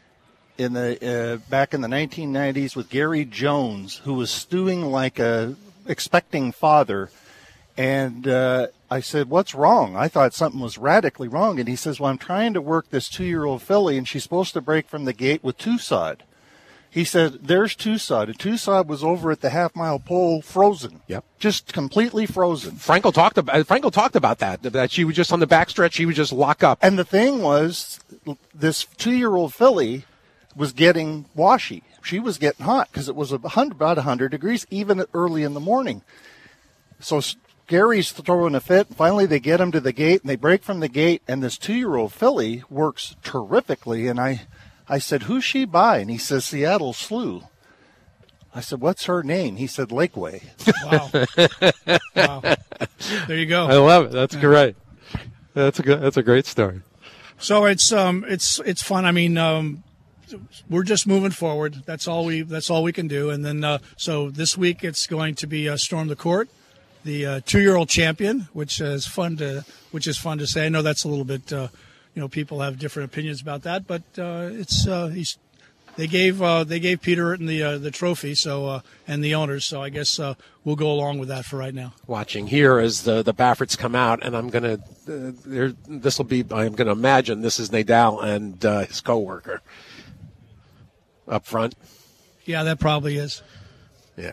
in the uh, back in the nineteen nineties with Gary Jones, who was stewing like a expecting father. And uh, I said, "What's wrong?" I thought something was radically wrong. And he says, "Well, I'm trying to work this two-year-old filly, and she's supposed to break from the gate with Tucson." He said, "There's Tucson." And Tucson was over at the half-mile pole, frozen. Yep. Just completely frozen. Frankel talked about Frankel talked about that that she would just on the backstretch she would just lock up. And the thing was, this two-year-old filly was getting washy. She was getting hot because it was about one hundred degrees, even early in the morning. So Gary's throwing a fit. Finally, they get him to the gate, and they break from the gate, and this two-year-old filly works terrifically. And I, I said, "Who's she by?" And he says, "Seattle Slew." I said, "What's her name?" He said, "Lakeway." Wow, wow. There you go. I love it. That's great. That's a good, that's a great story. So it's um it's it's fun. I mean, um, we're just moving forward. That's all we that's all we can do. And then uh, so this week it's going to be uh, Storm the Court, the uh, two-year-old champion, which is fun to which is fun to say. I know that's a little bit uh, you know people have different opinions about that, but uh, it's uh, he's they gave uh, they gave Peter Urton the uh, the trophy, so uh, and the owners. So I guess uh, we'll go along with that for right now. Watching here as the the Bafferts come out, and I'm gonna uh, there this will be I'm gonna imagine this is Nadal and uh, his coworker up front. Yeah, that probably is. Yeah.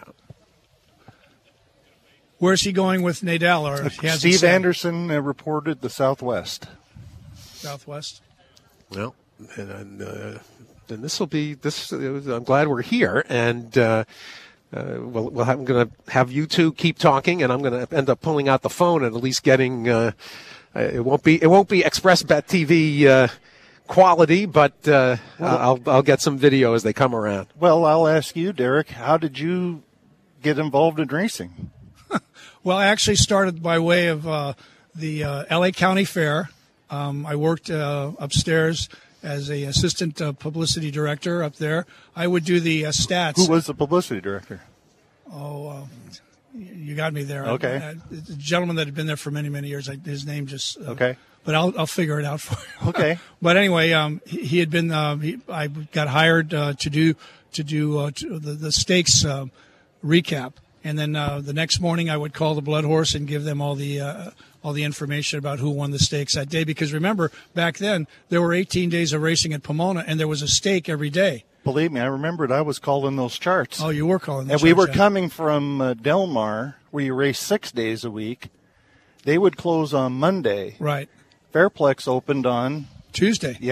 Where's he going with Nadal? Or he hasn't Steve said? Anderson uh, reported the Southwest. Southwest. Well, and, and, uh, and this will be this. I'm glad we're here, and uh, uh, we'll, we'll have, I'm going to have you two keep talking, and I'm going to end up pulling out the phone and at least getting. Uh, it won't be it won't be ExpressBet T V uh, quality, but uh, Well- I'll I'll get some video as they come around. Well, I'll ask you, Derek, how did you get involved in racing? Well, I actually started by way of uh, the uh, L A County Fair. Um, I worked uh, upstairs as a assistant uh, publicity director up there. I would do the uh, stats. Who was the publicity director? Oh, uh, you got me there. Okay. Uh, the gentleman that had been there for many, many years. I, his name just. Uh, Okay. But I'll I'll figure it out for you. Okay. But anyway, um, he, he had been. Uh, he, I got hired uh, to do to do uh, to the the stakes um, recap, and then uh, the next morning I would call the blood horse and give them all the uh, all the information about who won the stakes that day. Because remember, back then there were eighteen days of racing at Pomona, and there was a stake every day. Believe me, I remembered I was calling those charts. Oh, you were calling. And we were coming from uh, Del Mar, where you race six days a week. They would close on Monday. Right. Fairplex opened on Tuesday. Yep.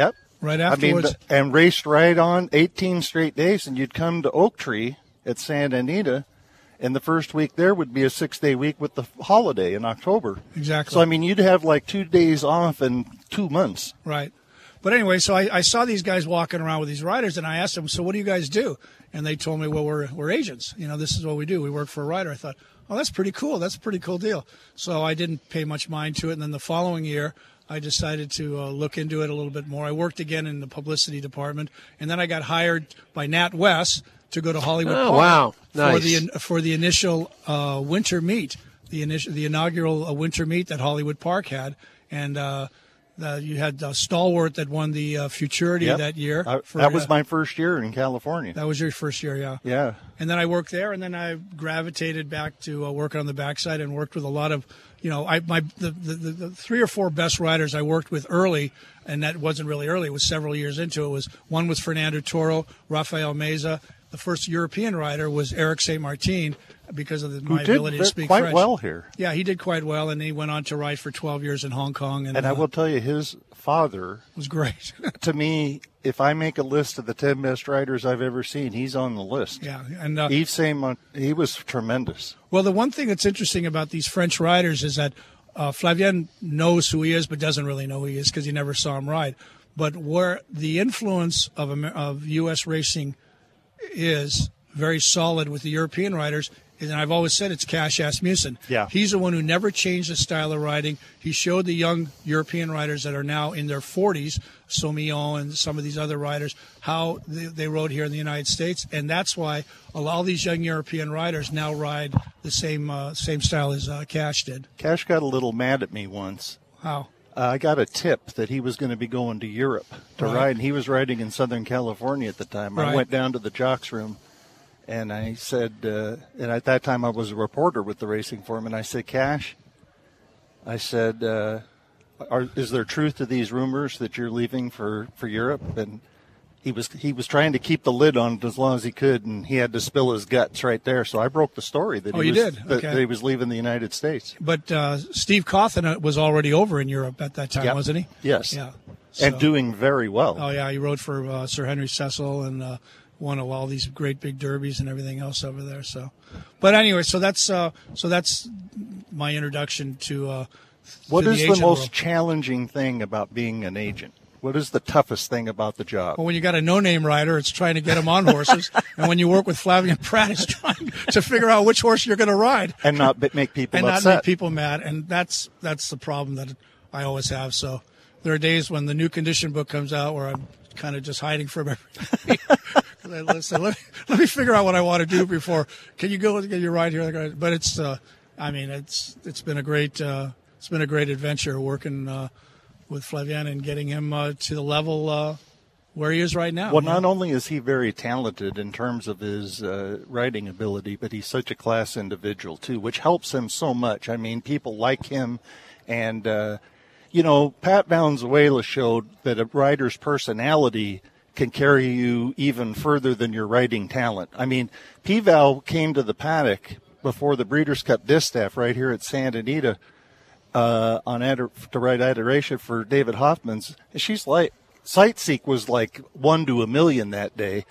right I mean, afterwards. the- and raced right on eighteen straight days, and you'd come to Oak Tree at Santa Anita, and the first week there would be a six-day week with the holiday in October. Exactly. So, I mean, you'd have like two days off in two months. Right. But anyway, so I, I saw these guys walking around with these riders, and I asked them, so what do you guys do? And they told me, well, we're we're agents. You know, this is what we do. We work for a rider. I thought, oh, that's pretty cool. That's a pretty cool deal. So I didn't pay much mind to it. And then the following year, I decided to uh, look into it a little bit more. I worked again in the publicity department, and then I got hired by Nat West to go to Hollywood Oh, Park wow. Nice. for the for the initial uh, winter meet, the initial the inaugural uh, winter meet that Hollywood Park had, and uh, uh, you had uh, Stalwart that won the uh, Futurity Yep. that year. I- for, that was uh, my first year in California. that was your first year, yeah. Yeah. And then I worked there, and then I gravitated back to uh, working on the backside and worked with a lot of, you know, I my the, the, the, the three or four best riders I worked with early, and that wasn't really early. It was several years into it. Was one was Fernando Toro, Rafael Meza. The first European rider was Eric Saint Martin because of the, Who my did ability to ve- speak quite French. well here. Yeah, he did quite well, and he went on to ride for twelve years in Hong Kong. And, And uh, I will tell you, his father, was great. to me, if I make a list of the ten best riders I've ever seen, he's on the list. yeah, and uh, Yves Saint Mont- he was tremendous. Well, the one thing that's interesting about these French riders is that uh, Flavien knows who he is, but doesn't really know who he is because he never saw him ride. But where the influence of Amer- of U S racing is very solid with the European riders, and I've always said it's Cash Asmussen. Yeah. He's the one who never changed his style of riding. He showed the young European riders that are now in their forties, Saumillon and some of these other riders, how they, they rode here in the United States, and that's why all these young European riders now ride the same uh, same style as uh, Cash did. Cash got a little mad at me once. How? Uh, I got a tip that he was going to be going to Europe to Right. ride, and he was riding in Southern California at the time. Right. I went down to the jocks room, and I said, uh, and at that time I was a reporter with the Racing Form, and I said, Cash, I said, uh, are, is there truth to these rumors that you're leaving for, for Europe? And he was he was trying to keep the lid on it as long as he could, and he had to spill his guts right there. So I broke the story that Oh, he you was did? That, Okay. that he was leaving the United States. But uh, Steve Cawthon was already over in Europe at that time, Yep. wasn't he? Yes. Yeah. And So- doing very well. Oh yeah, he rode for uh, Sir Henry Cecil and uh, won all these great big derbies and everything else over there. So, but anyway, so that's uh, so that's my introduction to. Uh, What to is the, agent most world. challenging thing about being an agent? What is the toughest thing about the job? Well, when you got a no-name rider, it's trying to get him on horses, and when you work with Flavien Prat, it's trying to figure out which horse you're going to ride And not b- make people and upset. not make people mad. And that's that's the problem that I always have. So there are days when the new condition book comes out where I'm kind of just hiding from everybody. I listen, let, me, let me figure out what I want to do before. Can you go get your ride here? But it's, uh, I mean, it's it's been a great uh, it's been a great adventure working uh, with Flavien and getting him uh, to the level uh, where he is right now. Well, not only is he very talented in terms of his uh, writing ability, but he's such a class individual, too, which helps him so much. I mean, people like him. And, uh, you know, Pat Valenzuela showed that a writer's personality can carry you even further than your writing talent. I mean, P-Val came to the paddock before the Breeders' Cup Distaff right here at Santa Anita uh, on Ader- to write Adoration for David Hoffman's. And she's like, Sightseek was like one to a million that day.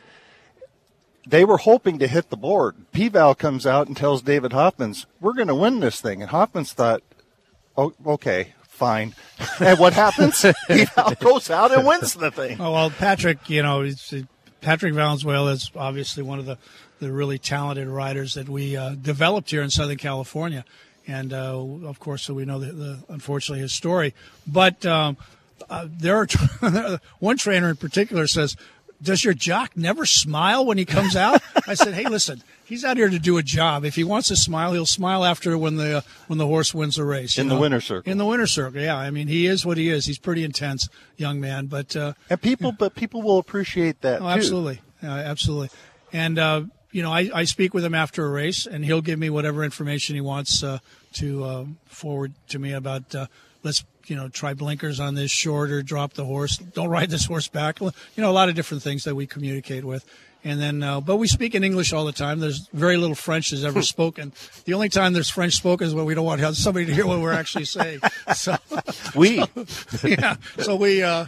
They were hoping to hit the board. P-Val comes out and tells David Hoffman's, we're going to win this thing. And Hoffman's thought, oh, okay, fine. And what happens? P-Val goes out and wins the thing. Oh, well, Patrick, you know, he's, Patrick Valenzuela is obviously one of the, the really talented riders that we uh, developed here in Southern California. And, uh, of course, so we know, the, the unfortunately, his story. But um, uh, there are one trainer in particular says, does your jock never smile when he comes out? I said, hey, listen, he's out here to do a job. If he wants to smile, he'll smile after when the uh, when the horse wins the race. In know? the winner's circle. In the winner's circle, yeah. I mean, he is what he is. He's pretty intense young man, but uh, And people, but people will appreciate that, oh, too. absolutely, uh, absolutely. And uh, you know, I, I speak with him after a race, and he'll give me whatever information he wants uh, to uh, forward to me about. Uh, let's you know try blinkers on this shorter, drop the horse, don't ride this horse back. You know, a lot of different things that we communicate with. And then, uh, but we speak in English all the time. There's very little French is ever spoken. The only time there's French spoken is when we don't want somebody to hear what we're actually saying. So, We. yeah. So we uh,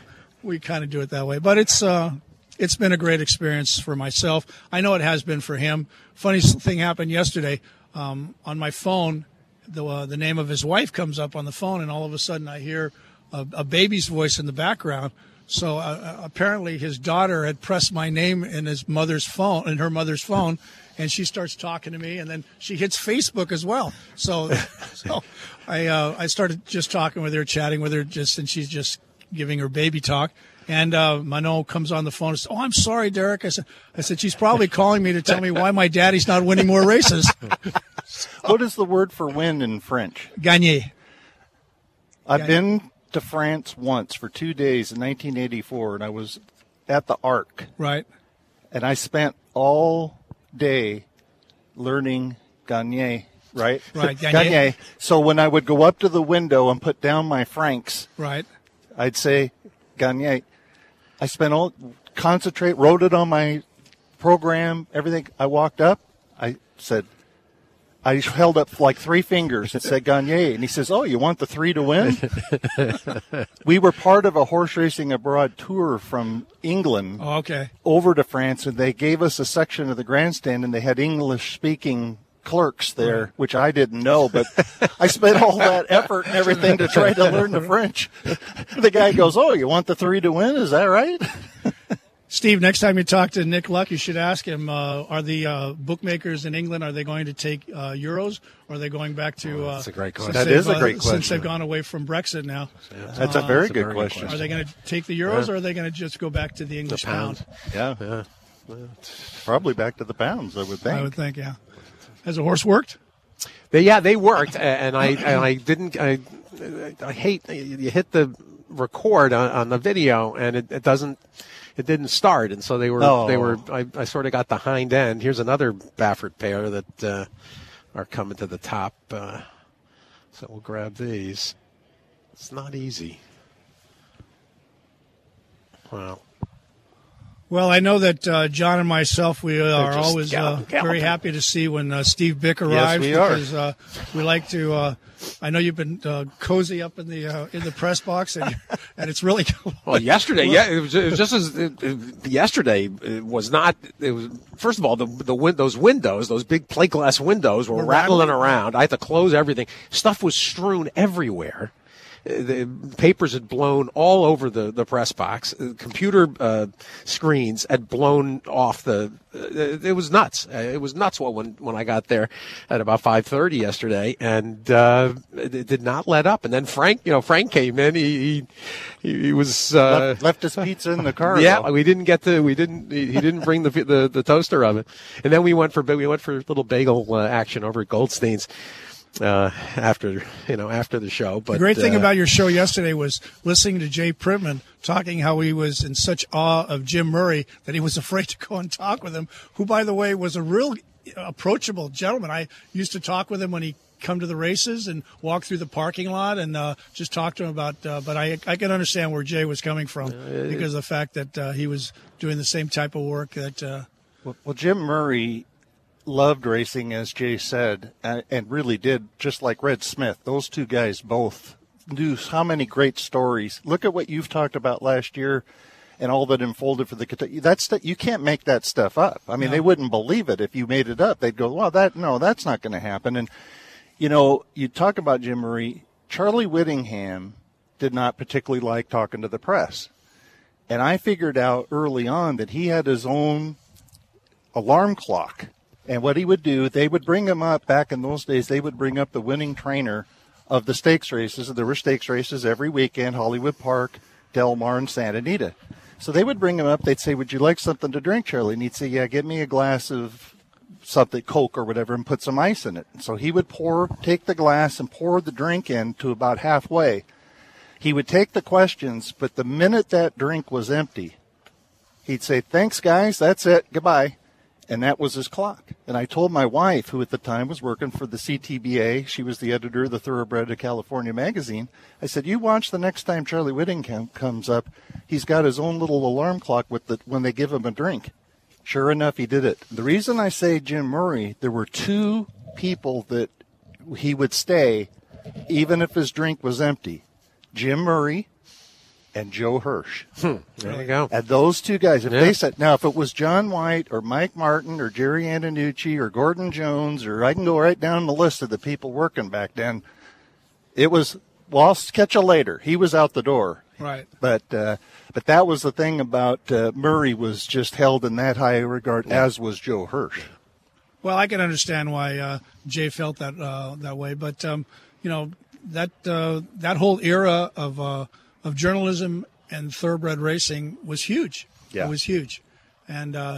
we kind of do it that way. But it's uh, it's been a great experience for myself. I know it has been for him. Funny thing happened yesterday. Um, on my phone, the uh, the name of his wife comes up on the phone, and all of a sudden I hear a, a baby's voice in the background. So uh, apparently his daughter had pressed my name in his mother's phone, in her mother's phone, and she starts talking to me, and then she hits Facebook as well. So, so I uh, I started just talking with her, chatting with her, just and she's just giving her baby talk. And uh, Manon comes on the phone and says, "Oh, I'm sorry, Derek." I said, "I said she's probably calling me to tell me why my daddy's not winning more races." So, what is the word for win in French? Gagner. I've Gagner. been to France once for two days in nineteen eighty-four, and I was at the Arc. Right. And I spent all day learning Gagner, right? Right, Gagner. Gagner. So when I would go up to the window and put down my francs, right, I'd say Gagner. I spent all, concentrate, wrote it on my program, everything. I walked up, I said, I held up like three fingers and said Gagner. And he says, "Oh, you want the three to win?" We were part of a horse racing abroad tour from England oh, okay. over to France, and they gave us a section of the grandstand, and they had English-speaking clerks there, right. which I didn't know, but I spent all that effort and everything to try to learn the French. The guy goes, "Oh, you want the three to win? Is that right?" Steve, next time you talk to Nick Luck, you should ask him, uh, are the uh, bookmakers in England, are they going to take uh, Euros, or are they going back to... Uh, That's a great question. That is a great uh, question. Since they've gone away from Brexit now. Yeah. That's uh, a very That's good a very question. question. Are they going to take the Euros, yeah. or are they going to just go back to the English the pound? pound? Yeah. yeah. Probably back to the pounds, I would think. I would think, yeah. Has the horse worked? They, yeah, they worked, and I and I didn't. I, I hate you hit the record on, on the video, and it, it doesn't. It didn't start, and so they were. Oh. They were. I, I sort of got the hind end. Here's another Baffert pair that uh, are coming to the top. Uh, so we'll grab these. It's not easy. Wow. Well, I know that uh, John and myself, we are just always galloping, uh, galloping. very happy to see when uh, Steve Bick arrives. Yes, we are. Because uh, we like to. Uh, I know you've been uh, cozy up in the uh, in the press box, and, and it's really. Well, yesterday, yeah, it was, it was just as it, it, yesterday it was not. It was first of all the the win, those windows, those big plate glass windows were We're rattling rattling. around. I had to close everything. Stuff was strewn everywhere. The papers had blown all over the, the press box. The computer uh, screens had blown off the. Uh, it was nuts. Uh, it was nuts when when I got there at about five thirty yesterday, and uh, it, it did not let up. And then Frank, you know, Frank came in. He he, he was uh, left, left his pizza in the car. Yeah, though. we didn't get to. We didn't. He, he didn't bring the, the the toaster oven. And then we went for we went for a little bagel uh, action over at Goldstein's. Uh, after you know, after the show, but the great thing uh, about your show yesterday was listening to Jay Prittman talking how he was in such awe of Jim Murray that he was afraid to go and talk with him. Who, by the way, was a real approachable gentleman. I used to talk with him when he come to the races and walk through the parking lot and uh, just talk to him about. Uh, but I I can understand where Jay was coming from uh, because of the fact that uh, he was doing the same type of work that. Uh, well, well, Jim Murray loved racing, as Jay said, and, and really did, just like Red Smith. Those two guys both knew how many great stories. Look at what you've talked about last year and all that unfolded for the Kentucky. That's the, you can't make that stuff up. I mean, No. they wouldn't believe it if you made it up. They'd go, well, that no, that's not going to happen. And, you know, you talk about Jim Murray. Charlie Whittingham did not particularly like talking to the press. And I figured out early on that he had his own alarm clock. And what he would do, they would bring him up, back in those days, they would bring up the winning trainer of the stakes races. There were stakes races every weekend, Hollywood Park, Del Mar, and Santa Anita. So they would bring him up. They'd say, "Would you like something to drink, Charlie?" And he'd say, "Yeah, get me a glass of something, Coke or whatever, and put some ice in it." So he would pour, take the glass and pour the drink in to about halfway. He would take the questions, but the minute that drink was empty, he'd say, "Thanks, guys. That's it. Goodbye." And that was his clock. And I told my wife, who at the time was working for the C T B A, she was the editor of the Thoroughbred of California magazine, I said, "You watch the next time Charlie Whittingham comes up, he's got his own little alarm clock with the, when they give him a drink." Sure enough, he did it. The reason I say Jim Murray, there were two people that he would stay even if his drink was empty. Jim Murray and Joe Hirsch. Hmm. There you go. And those two guys, if Yeah. they said, now if it was John White or Mike Martin or Jerry Antonucci or Gordon Jones, or I can go right down the list of the people working back then, it was, well, I'll catch you later. He was out the door. Right. But uh, but that was the thing about uh, Murray, was just held in that high regard, as was Joe Hirsch. Well, I can understand why uh, Jay felt that uh, that way, but um, you know that uh, that whole era of uh, of journalism and thoroughbred racing was huge. Yeah. It was huge, and uh,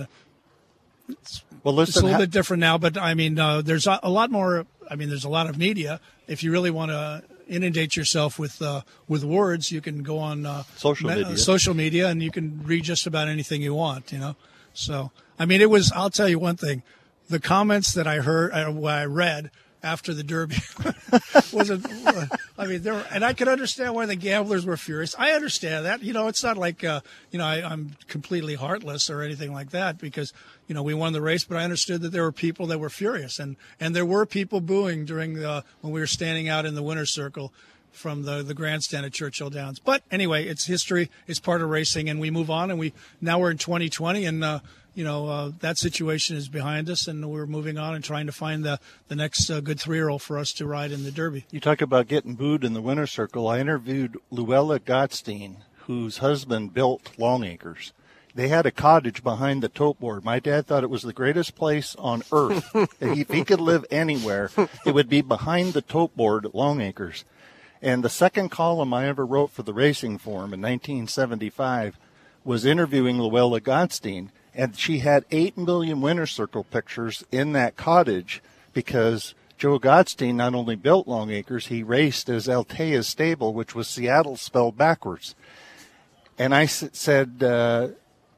it's, Well, it's a listen, little ha- bit different now. But I mean, uh, there's a, a lot more. I mean, there's a lot of media. If you really want to inundate yourself with uh, with words, you can go on uh, Social me- media. uh, social media, and you can read just about anything you want. You know, so I mean, it was. I'll tell you one thing: the comments that I heard, uh, what I read after the Derby, wasn't. I mean, there, were, and I could understand why the gamblers were furious. I understand that. You know, it's not like uh, you know I, I'm completely heartless or anything like that, because you know we won the race, but I understood that there were people that were furious, and and there were people booing during the when we were standing out in the winner's circle from the the grandstand at Churchill Downs. But anyway, it's history. It's part of racing, and we move on. And we now we're in twenty twenty, and uh, you know uh, that situation is behind us, and we're moving on and trying to find the the next uh, good three-year-old for us to ride in the Derby. You talk about getting booed in the winner's circle. I interviewed Luella Gottstein, whose husband built Longacres. They had a cottage behind the tote board. My dad thought it was the greatest place on earth. If he could live anywhere, it would be behind the tote board at Longacres. And the second column I ever wrote for the Racing Forum in nineteen seventy-five was interviewing Luella Gottstein, and she had eight million winner's circle pictures in that cottage because Joe Gottstein not only built Longacres, he raced as Altea's stable, which was Seattle spelled backwards. And I s- said, uh,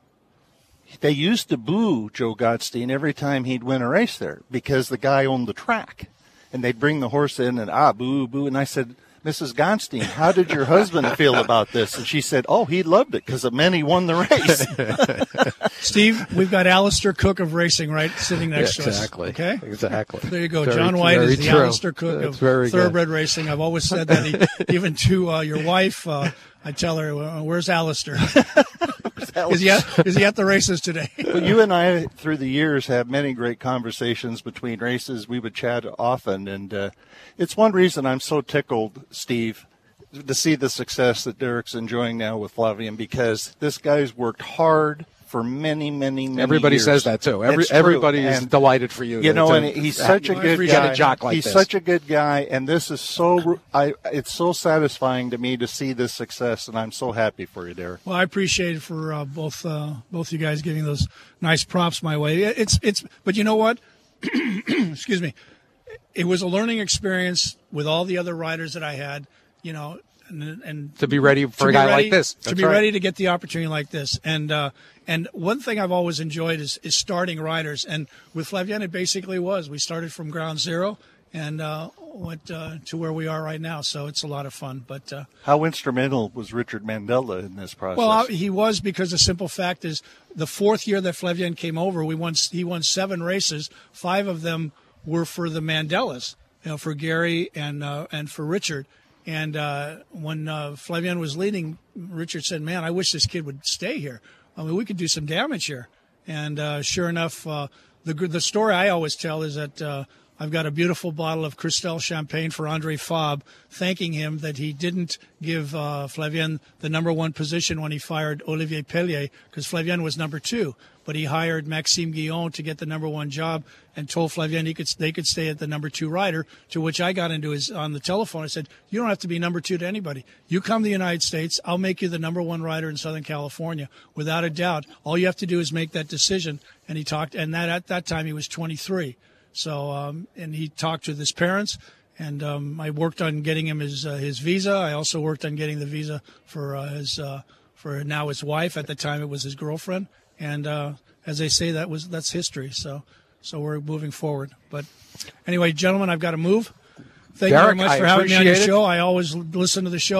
they used to boo Joe Gottstein every time he'd win a race there because the guy owned the track. And they'd bring the horse in and, ah, boo, boo. And I said, Missus Gottstein, how did your husband feel about this? And she said, oh, he loved it because it meant he won the race. Steve, we've got Alistair Cook of racing right sitting next Yeah, to exactly. us. Okay, Exactly. there you go. Very- John White very is the true. Alistair Cook That's of very good. thoroughbred racing. I've always said that, he, even to uh, your wife. Uh, I tell her, well, "Where's Alistair? is he at, is he at the races today?" Well, you and I, through the years, have many great conversations between races. We would chat often, and uh, it's one reason I'm so tickled, Steve, to see the success that Derek's enjoying now with Flavien, because this guy's worked hard for many, many, many Everybody years. says that too. Every, It's true. everybody is And, delighted for you. You know, to- and he's such a I good appreciate guy. a jock like he's this. such a good guy, and this is so. I. It's so satisfying to me to see this success, and I'm so happy for you, Derek. Well, I appreciate it for uh, both uh, both you guys giving those nice props my way. It's it's, but you know what? Excuse me. It was a learning experience with all the other riders that I had. You know. And, and To be ready for to a be guy ready- like this. to That's be right. ready to get the opportunity like this, and uh, and one thing I've always enjoyed is, is starting riders, and with Flavien it basically was we started from ground zero and uh, went uh, to where we are right now. So it's a lot of fun. But uh, How instrumental was Richard Mandela in this process? well, I- he was, because the simple fact is the fourth year that Flavien came over, we won he won seven races. Five of them were for the Mandelas, you know, for Gary and uh, and for Richard. And uh, when uh, Flavien was leading, Richard said, "Man, I wish this kid would stay here. I mean, we could do some damage here." And uh, sure enough, uh, the the story I always tell is that uh, I've got a beautiful bottle of Cristal champagne for Andre Fabre, thanking him that he didn't give uh, Flavien the number one position when he fired Olivier Pellier, because Flavien was number two. But he hired Maxime Guillon to get the number one job and told Flavien he could they could stay at the number two rider, to which I got into his on the telephone. I said, "You don't have to be number two to anybody. You come to the United States, I'll make you the number one rider in Southern California, without a doubt. All you have to do is make that decision." And he talked, and that at that time he was twenty-three. So, um, and he talked with his parents, and um, I worked on getting him his uh, his visa. I also worked on getting the visa for uh, his uh, for now his wife. At the time, it was his girlfriend. And uh, as they say, that was that's history. So, so we're moving forward. But anyway, gentlemen, I've got to move. Thank Derek, you very much I for having me on your appreciate it. show. I always l- listen to the show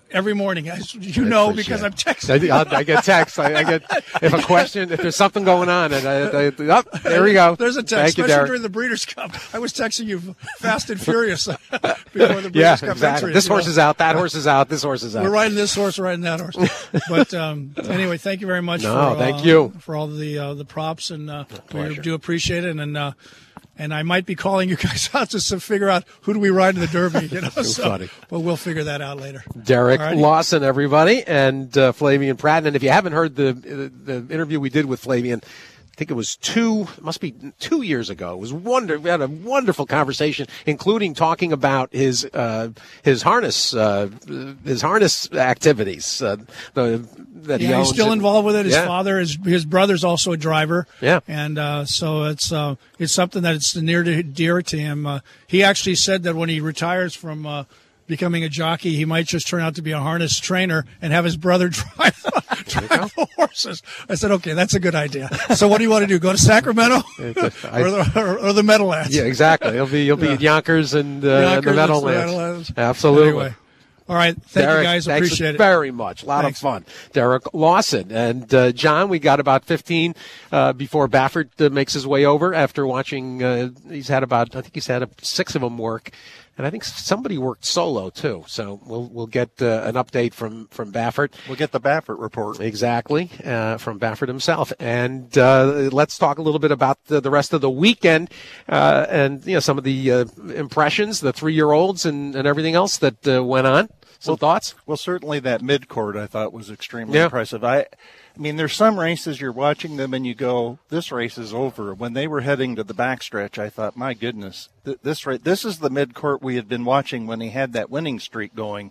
every morning, as you know, because I'm texting. I, I get texts. I, I get if a question, if there's something going on, and I, I, oh, there we go. There's a text, Thank you, especially Derek. during the Breeders' Cup. I was texting you fast and furious before the Breeders' Yeah, Cup exactly. entry. This you know. horse is out. That horse is out. This horse is out. We're riding this horse, we're riding that horse. But um, anyway, thank you very much. No, for, thank uh, you. for all the uh, the props, and uh, we pleasure. do appreciate it. And uh, and I might be calling you guys out just to figure out who do we ride in the Derby. You know, Too so, funny. But we'll figure that out later. Derek Alrighty. Lawson, everybody, and uh, Flavian Pratton. And if you haven't heard the the interview we did with Flavian, I think it was two, it must be two years ago. It was wonder. We had a wonderful conversation, including talking about his uh, his harness uh, his harness activities. Uh, the that he Yeah, owns he's still and- involved with it. His Yeah. father, his his brother's also a driver. Yeah. and uh, so it's uh, it's something that it's near to dear to him. Uh, he actually said that when he retires from uh, becoming a jockey, he might just turn out to be a harness trainer and have his brother drive, drive the horses. I said, okay, that's a good idea. So what do you want to do? Go to Sacramento I- or, the, or, or the Meadowlands? Yeah, exactly. He'll be he'll be Yeah. at Yonkers and, uh, and Yonkers, the it's Meadowlands. Meadowlands. Absolutely. Anyway. All right. Thank Derek, you, guys. thanks Appreciate it. very much. A lot Thanks. of fun. Derek Lawson. And, uh, John, we got about fifteen uh, before Baffert uh, makes his way over after watching. Uh, he's had about, I think he's had a, six of them work. And I think somebody worked solo, too. So we'll we'll get uh, an update from, from Baffert. We'll get the Baffert report. Exactly, uh, from Baffert himself. And uh, let's talk a little bit about the, the rest of the weekend uh, and you know some of the uh, impressions, the three-year-olds and, and everything else that uh, went on. Some Well, thoughts? Well, certainly that mid-court I thought was extremely Yeah. impressive. I, I mean, there's some races you're watching them and you go, this race is over. When they were heading to the backstretch, I thought, my goodness, th- this ra- this is the mid-court we had been watching when he had that winning streak going.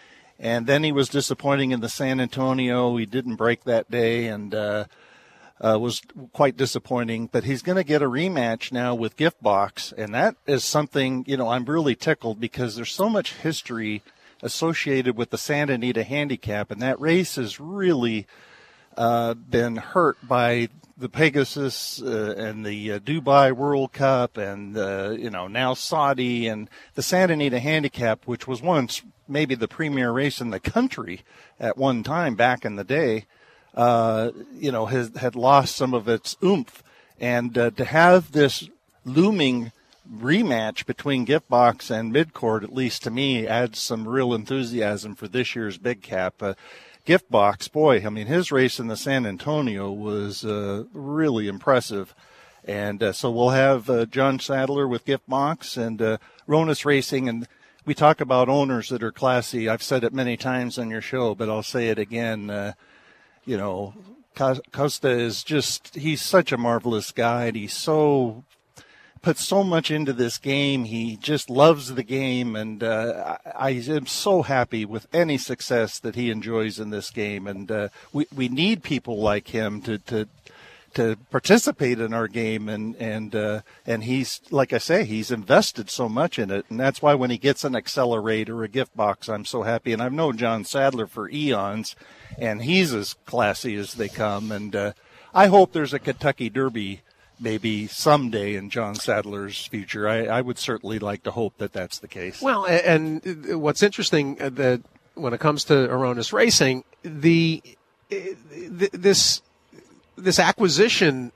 And then he was disappointing in the San Antonio. He didn't break that day and uh, uh, was quite disappointing. But he's going to get a rematch now with Gift Box. And that is something, you know, I'm really tickled because there's so much history associated with the Santa Anita Handicap. And that race has really uh, been hurt by the Pegasus uh, and the uh, Dubai World Cup and, uh, you know, now Saudi and the Santa Anita Handicap, which was once maybe the premier race in the country at one time back in the day, uh, you know, has, had lost some of its oomph. And uh, to have this looming rematch between Gift Box and Midcourt, at least to me, adds some real enthusiasm for this year's Big Cap. Uh, Gift Box, boy, I mean, his race in the San Antonio was uh, really impressive. And uh, so we'll have uh, John Sadler with Gift Box and uh, Ronus Racing. And we talk about owners that are classy. I've said it many times on your show, but I'll say it again. Uh, you know, Costa is just, he's such a marvelous guy. And he's so, puts so much into this game. He just loves the game. And uh, I, I am so happy with any success that he enjoys in this game. And uh, we, we need people like him to, to, to participate in our game, and and uh, and he's, like I say, he's invested so much in it, and that's why when he gets an accelerator, a gift box, I'm so happy. And I've known John Sadler for eons, and he's as classy as they come. And uh, I hope there's a Kentucky Derby maybe someday in John Sadler's future. I, I would certainly like to hope that that's the case. Well, and, and what's interesting uh, that when it comes to Aronis Racing, the uh, this. this acquisition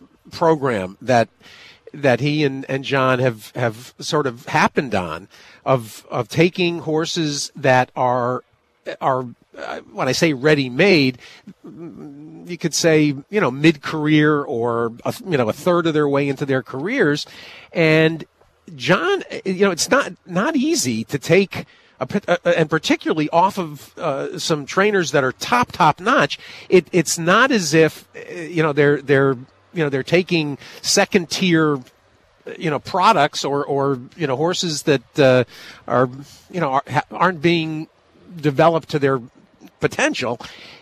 program that that he and, and John have, have sort of happened on of of taking horses that are are uh, when I say ready made, you could say, you know, mid career or a, you know a third of their way into their careers, and John, you know, it's not not easy to take. Uh, and particularly off of uh, some trainers that are top, top notch, it, it's not as if uh, you know they're they're you know they're taking second tier you know products or or you know horses that uh, are you know are, aren't being developed to their potential.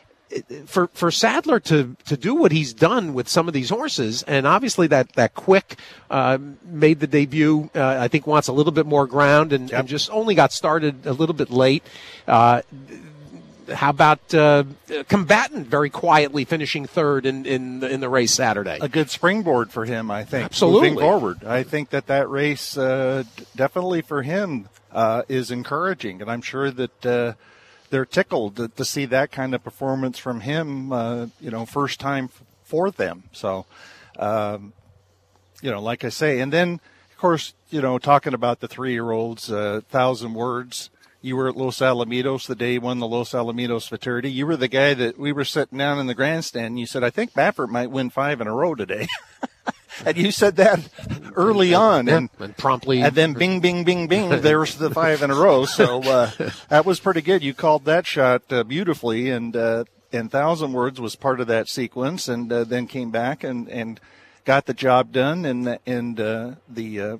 For for Sadler to, to do what he's done with some of these horses, and obviously that that Quick uh, made the debut, uh, I think wants a little bit more ground and, Yep. and just only got started a little bit late. Uh, how about uh, Combatant very quietly finishing third in, in, the, in the race Saturday? A good springboard for him, I think, Absolutely. moving forward. I think that that race uh, definitely for him uh, is encouraging, and I'm sure that uh, they're tickled to, to see that kind of performance from him. Uh, you know, first time f- for them. So, um, you know, like I say, and then of course, you know, talking about the three-year-olds, uh, thousand words. You were at Los Alamitos the day he won the Los Alamitos Fraternity. You were the guy that we were sitting down in the grandstand, and you said, I think Baffert might win five in a row today. And you said that early on. Yeah, and, and promptly. And then bing, bing, bing, bing, there's the five in a row. So uh, that was pretty good. You called that shot uh, beautifully, and uh, and Thousand Words was part of that sequence, and uh, then came back and, and got the job done, and, and uh, the uh,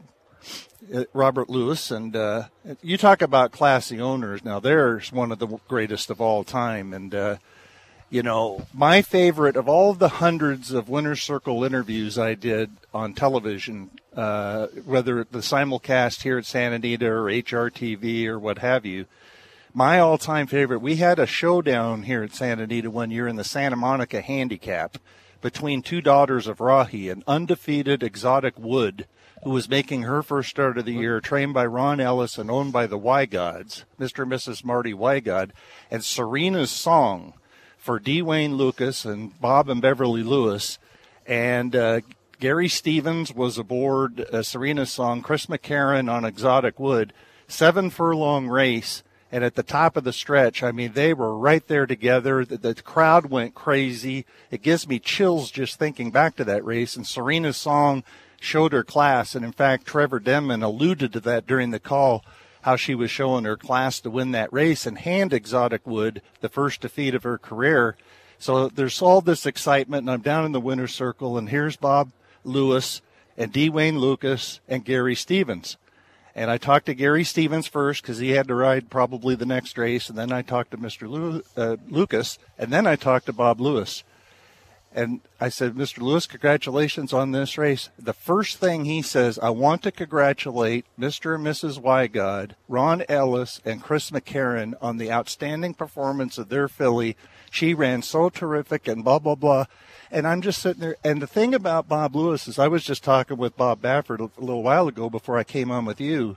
Robert Lewis. And uh, you talk about classy owners. Now, there's one of the greatest of all time, and uh, you know, my favorite of all the hundreds of Winner's Circle interviews I did on television, uh, whether the simulcast here at Santa Anita or H R T V or what have you, my all-time favorite, we had a showdown here at Santa Anita one year in the Santa Monica Handicap between two daughters of Rahi, an undefeated Exotic Wood, who was making her first start of the year, trained by Ron Ellis and owned by the Wygods, Mister and Missus Marty Wygod, and Serena's Song for D. Wayne Lucas and Bob and Beverly Lewis. And uh, Gary Stevens was aboard uh, Serena's Song, Chris McCarron on Exotic Wood, seven furlong race. And at the top of the stretch, I mean, they were right there together. The, the crowd went crazy. It gives me chills just thinking back to that race. And Serena's Song showed her class. And, in fact, Trevor Denman alluded to that during the call, how she was showing her class to win that race and hand Exotic Wood the first defeat of her career. So there's all this excitement, and I'm down in the winner's circle, and here's Bob Lewis and D. Wayne Lucas and Gary Stevens. And I talked to Gary Stevens first because he had to ride probably the next race, and then I talked to Mister Lew- uh, Lucas, and then I talked to Bob Lewis. And I said, Mister Lewis, congratulations on this race. The first thing he says, I want to congratulate Mister and Missus Wygod, Ron Ellis, and Chris McCarron on the outstanding performance of their filly. She ran so terrific and blah, blah, blah. And I'm just sitting there. And the thing about Bob Lewis is I was just talking with Bob Baffert a little while ago before I came on with you.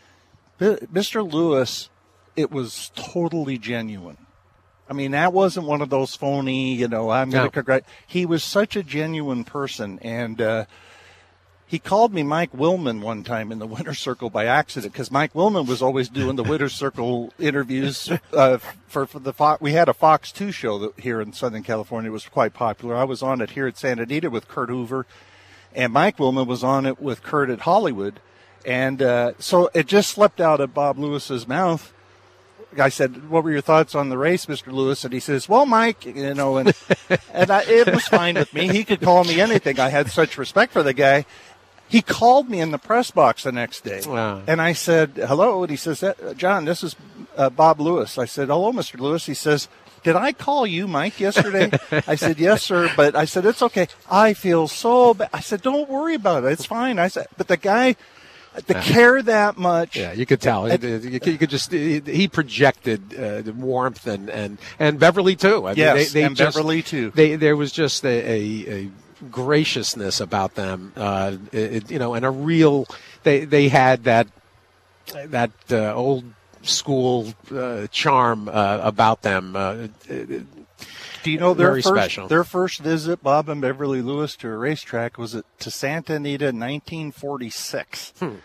Mister Lewis, it was totally genuine. I mean, that wasn't one of those phony, you know, I'm going to no. congratulate. He was such a genuine person. And uh, he called me Mike Willman one time in the Winner's Circle by accident, because Mike Willman was always doing the Winner's Circle interviews uh, for, for the Fox. We had a Fox two show that here in Southern California. It was quite popular. I was on it here at Santa Anita with Kurt Hoover, and Mike Willman was on it with Kurt at Hollywood. And uh, so it just slipped out of Bob Lewis's mouth. I said, what were your thoughts on the race, Mister Lewis? And he says, well, Mike, you know, and, and I, it was fine with me. He could call me anything. I had such respect for the guy. He called me in the press box the next day. Wow. And I said, hello. And he says, John, this is uh, Bob Lewis. I said, hello, Mister Lewis. He says, did I call you Mike yesterday? I said, yes, sir. But I said, it's okay. I feel so bad. I said, don't worry about it. It's fine. I said, but the guy... To care that much. Yeah, you could tell. It, you could just, he projected uh, warmth and, and, and Beverly, too. I mean, yes, they, they and just, Beverly, too. They, there was just a, a, a graciousness about them, uh, it, you know, and a real, they, they had that, that uh, old school uh, charm uh, about them. Uh, it, Do you know their Very first, special. their first visit, Bob and Beverly Lewis, to a racetrack was at, to Santa Anita in nineteen forty-six. Hmm.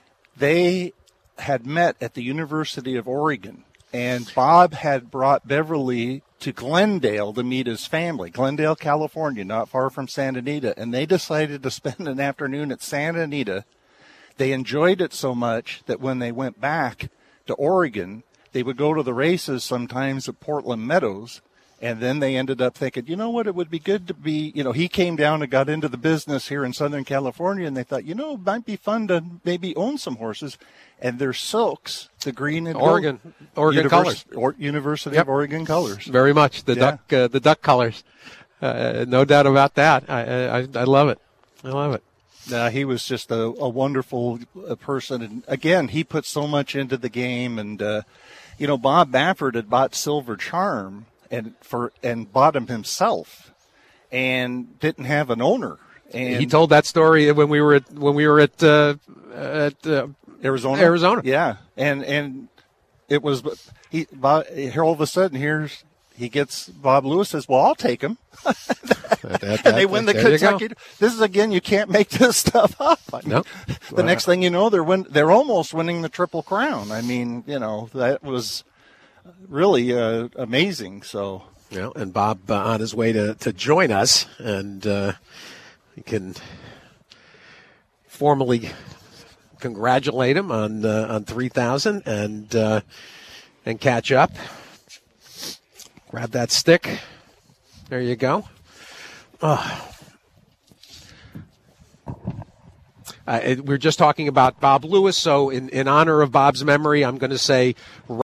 They had met at the University of Oregon, and Bob had brought Beverly to Glendale to meet his family, Glendale, California, not far from Santa Anita, and they decided to spend an afternoon at Santa Anita. They enjoyed it so much that when they went back to Oregon, they would go to the races sometimes at Portland Meadows. And then they ended up thinking, you know what, it would be good to be, you know, he came down and got into the business here in Southern California, and they thought, you know, it might be fun to maybe own some horses. And their silks, the green and Oregon, gold, Oregon Univers- colors, or University yep. of Oregon colors. Very much the yeah. duck, uh, the duck colors. Uh, no doubt about that. I, I, I love it. I love it. Uh, he was just a, a wonderful uh, person. And again, he put so much into the game. And, uh, you know, Bob Baffert had bought Silver Charm and for and bought him himself and didn't have an owner. And he told that story when we were at, when we were at, uh, at, uh, Arizona, Arizona. Yeah. And, and it was he. Bob, here all of a sudden, here's he gets Bob Lewis says, "Well, I'll take him," that, that, and they win the Kentucky. You this is again, you can't make this stuff up. I mean, no. The well, next thing you know, they're win, they're almost winning the Triple Crown. I mean, you know, that was really uh, amazing. So, you know, and Bob uh, on his way to, to join us, and uh, we can formally congratulate him on uh, on three thousand and uh, and catch up. Grab that stick. There you go. Oh. Uh, it, we're just talking about Bob Lewis, so in, in honor of Bob's memory, I'm going to say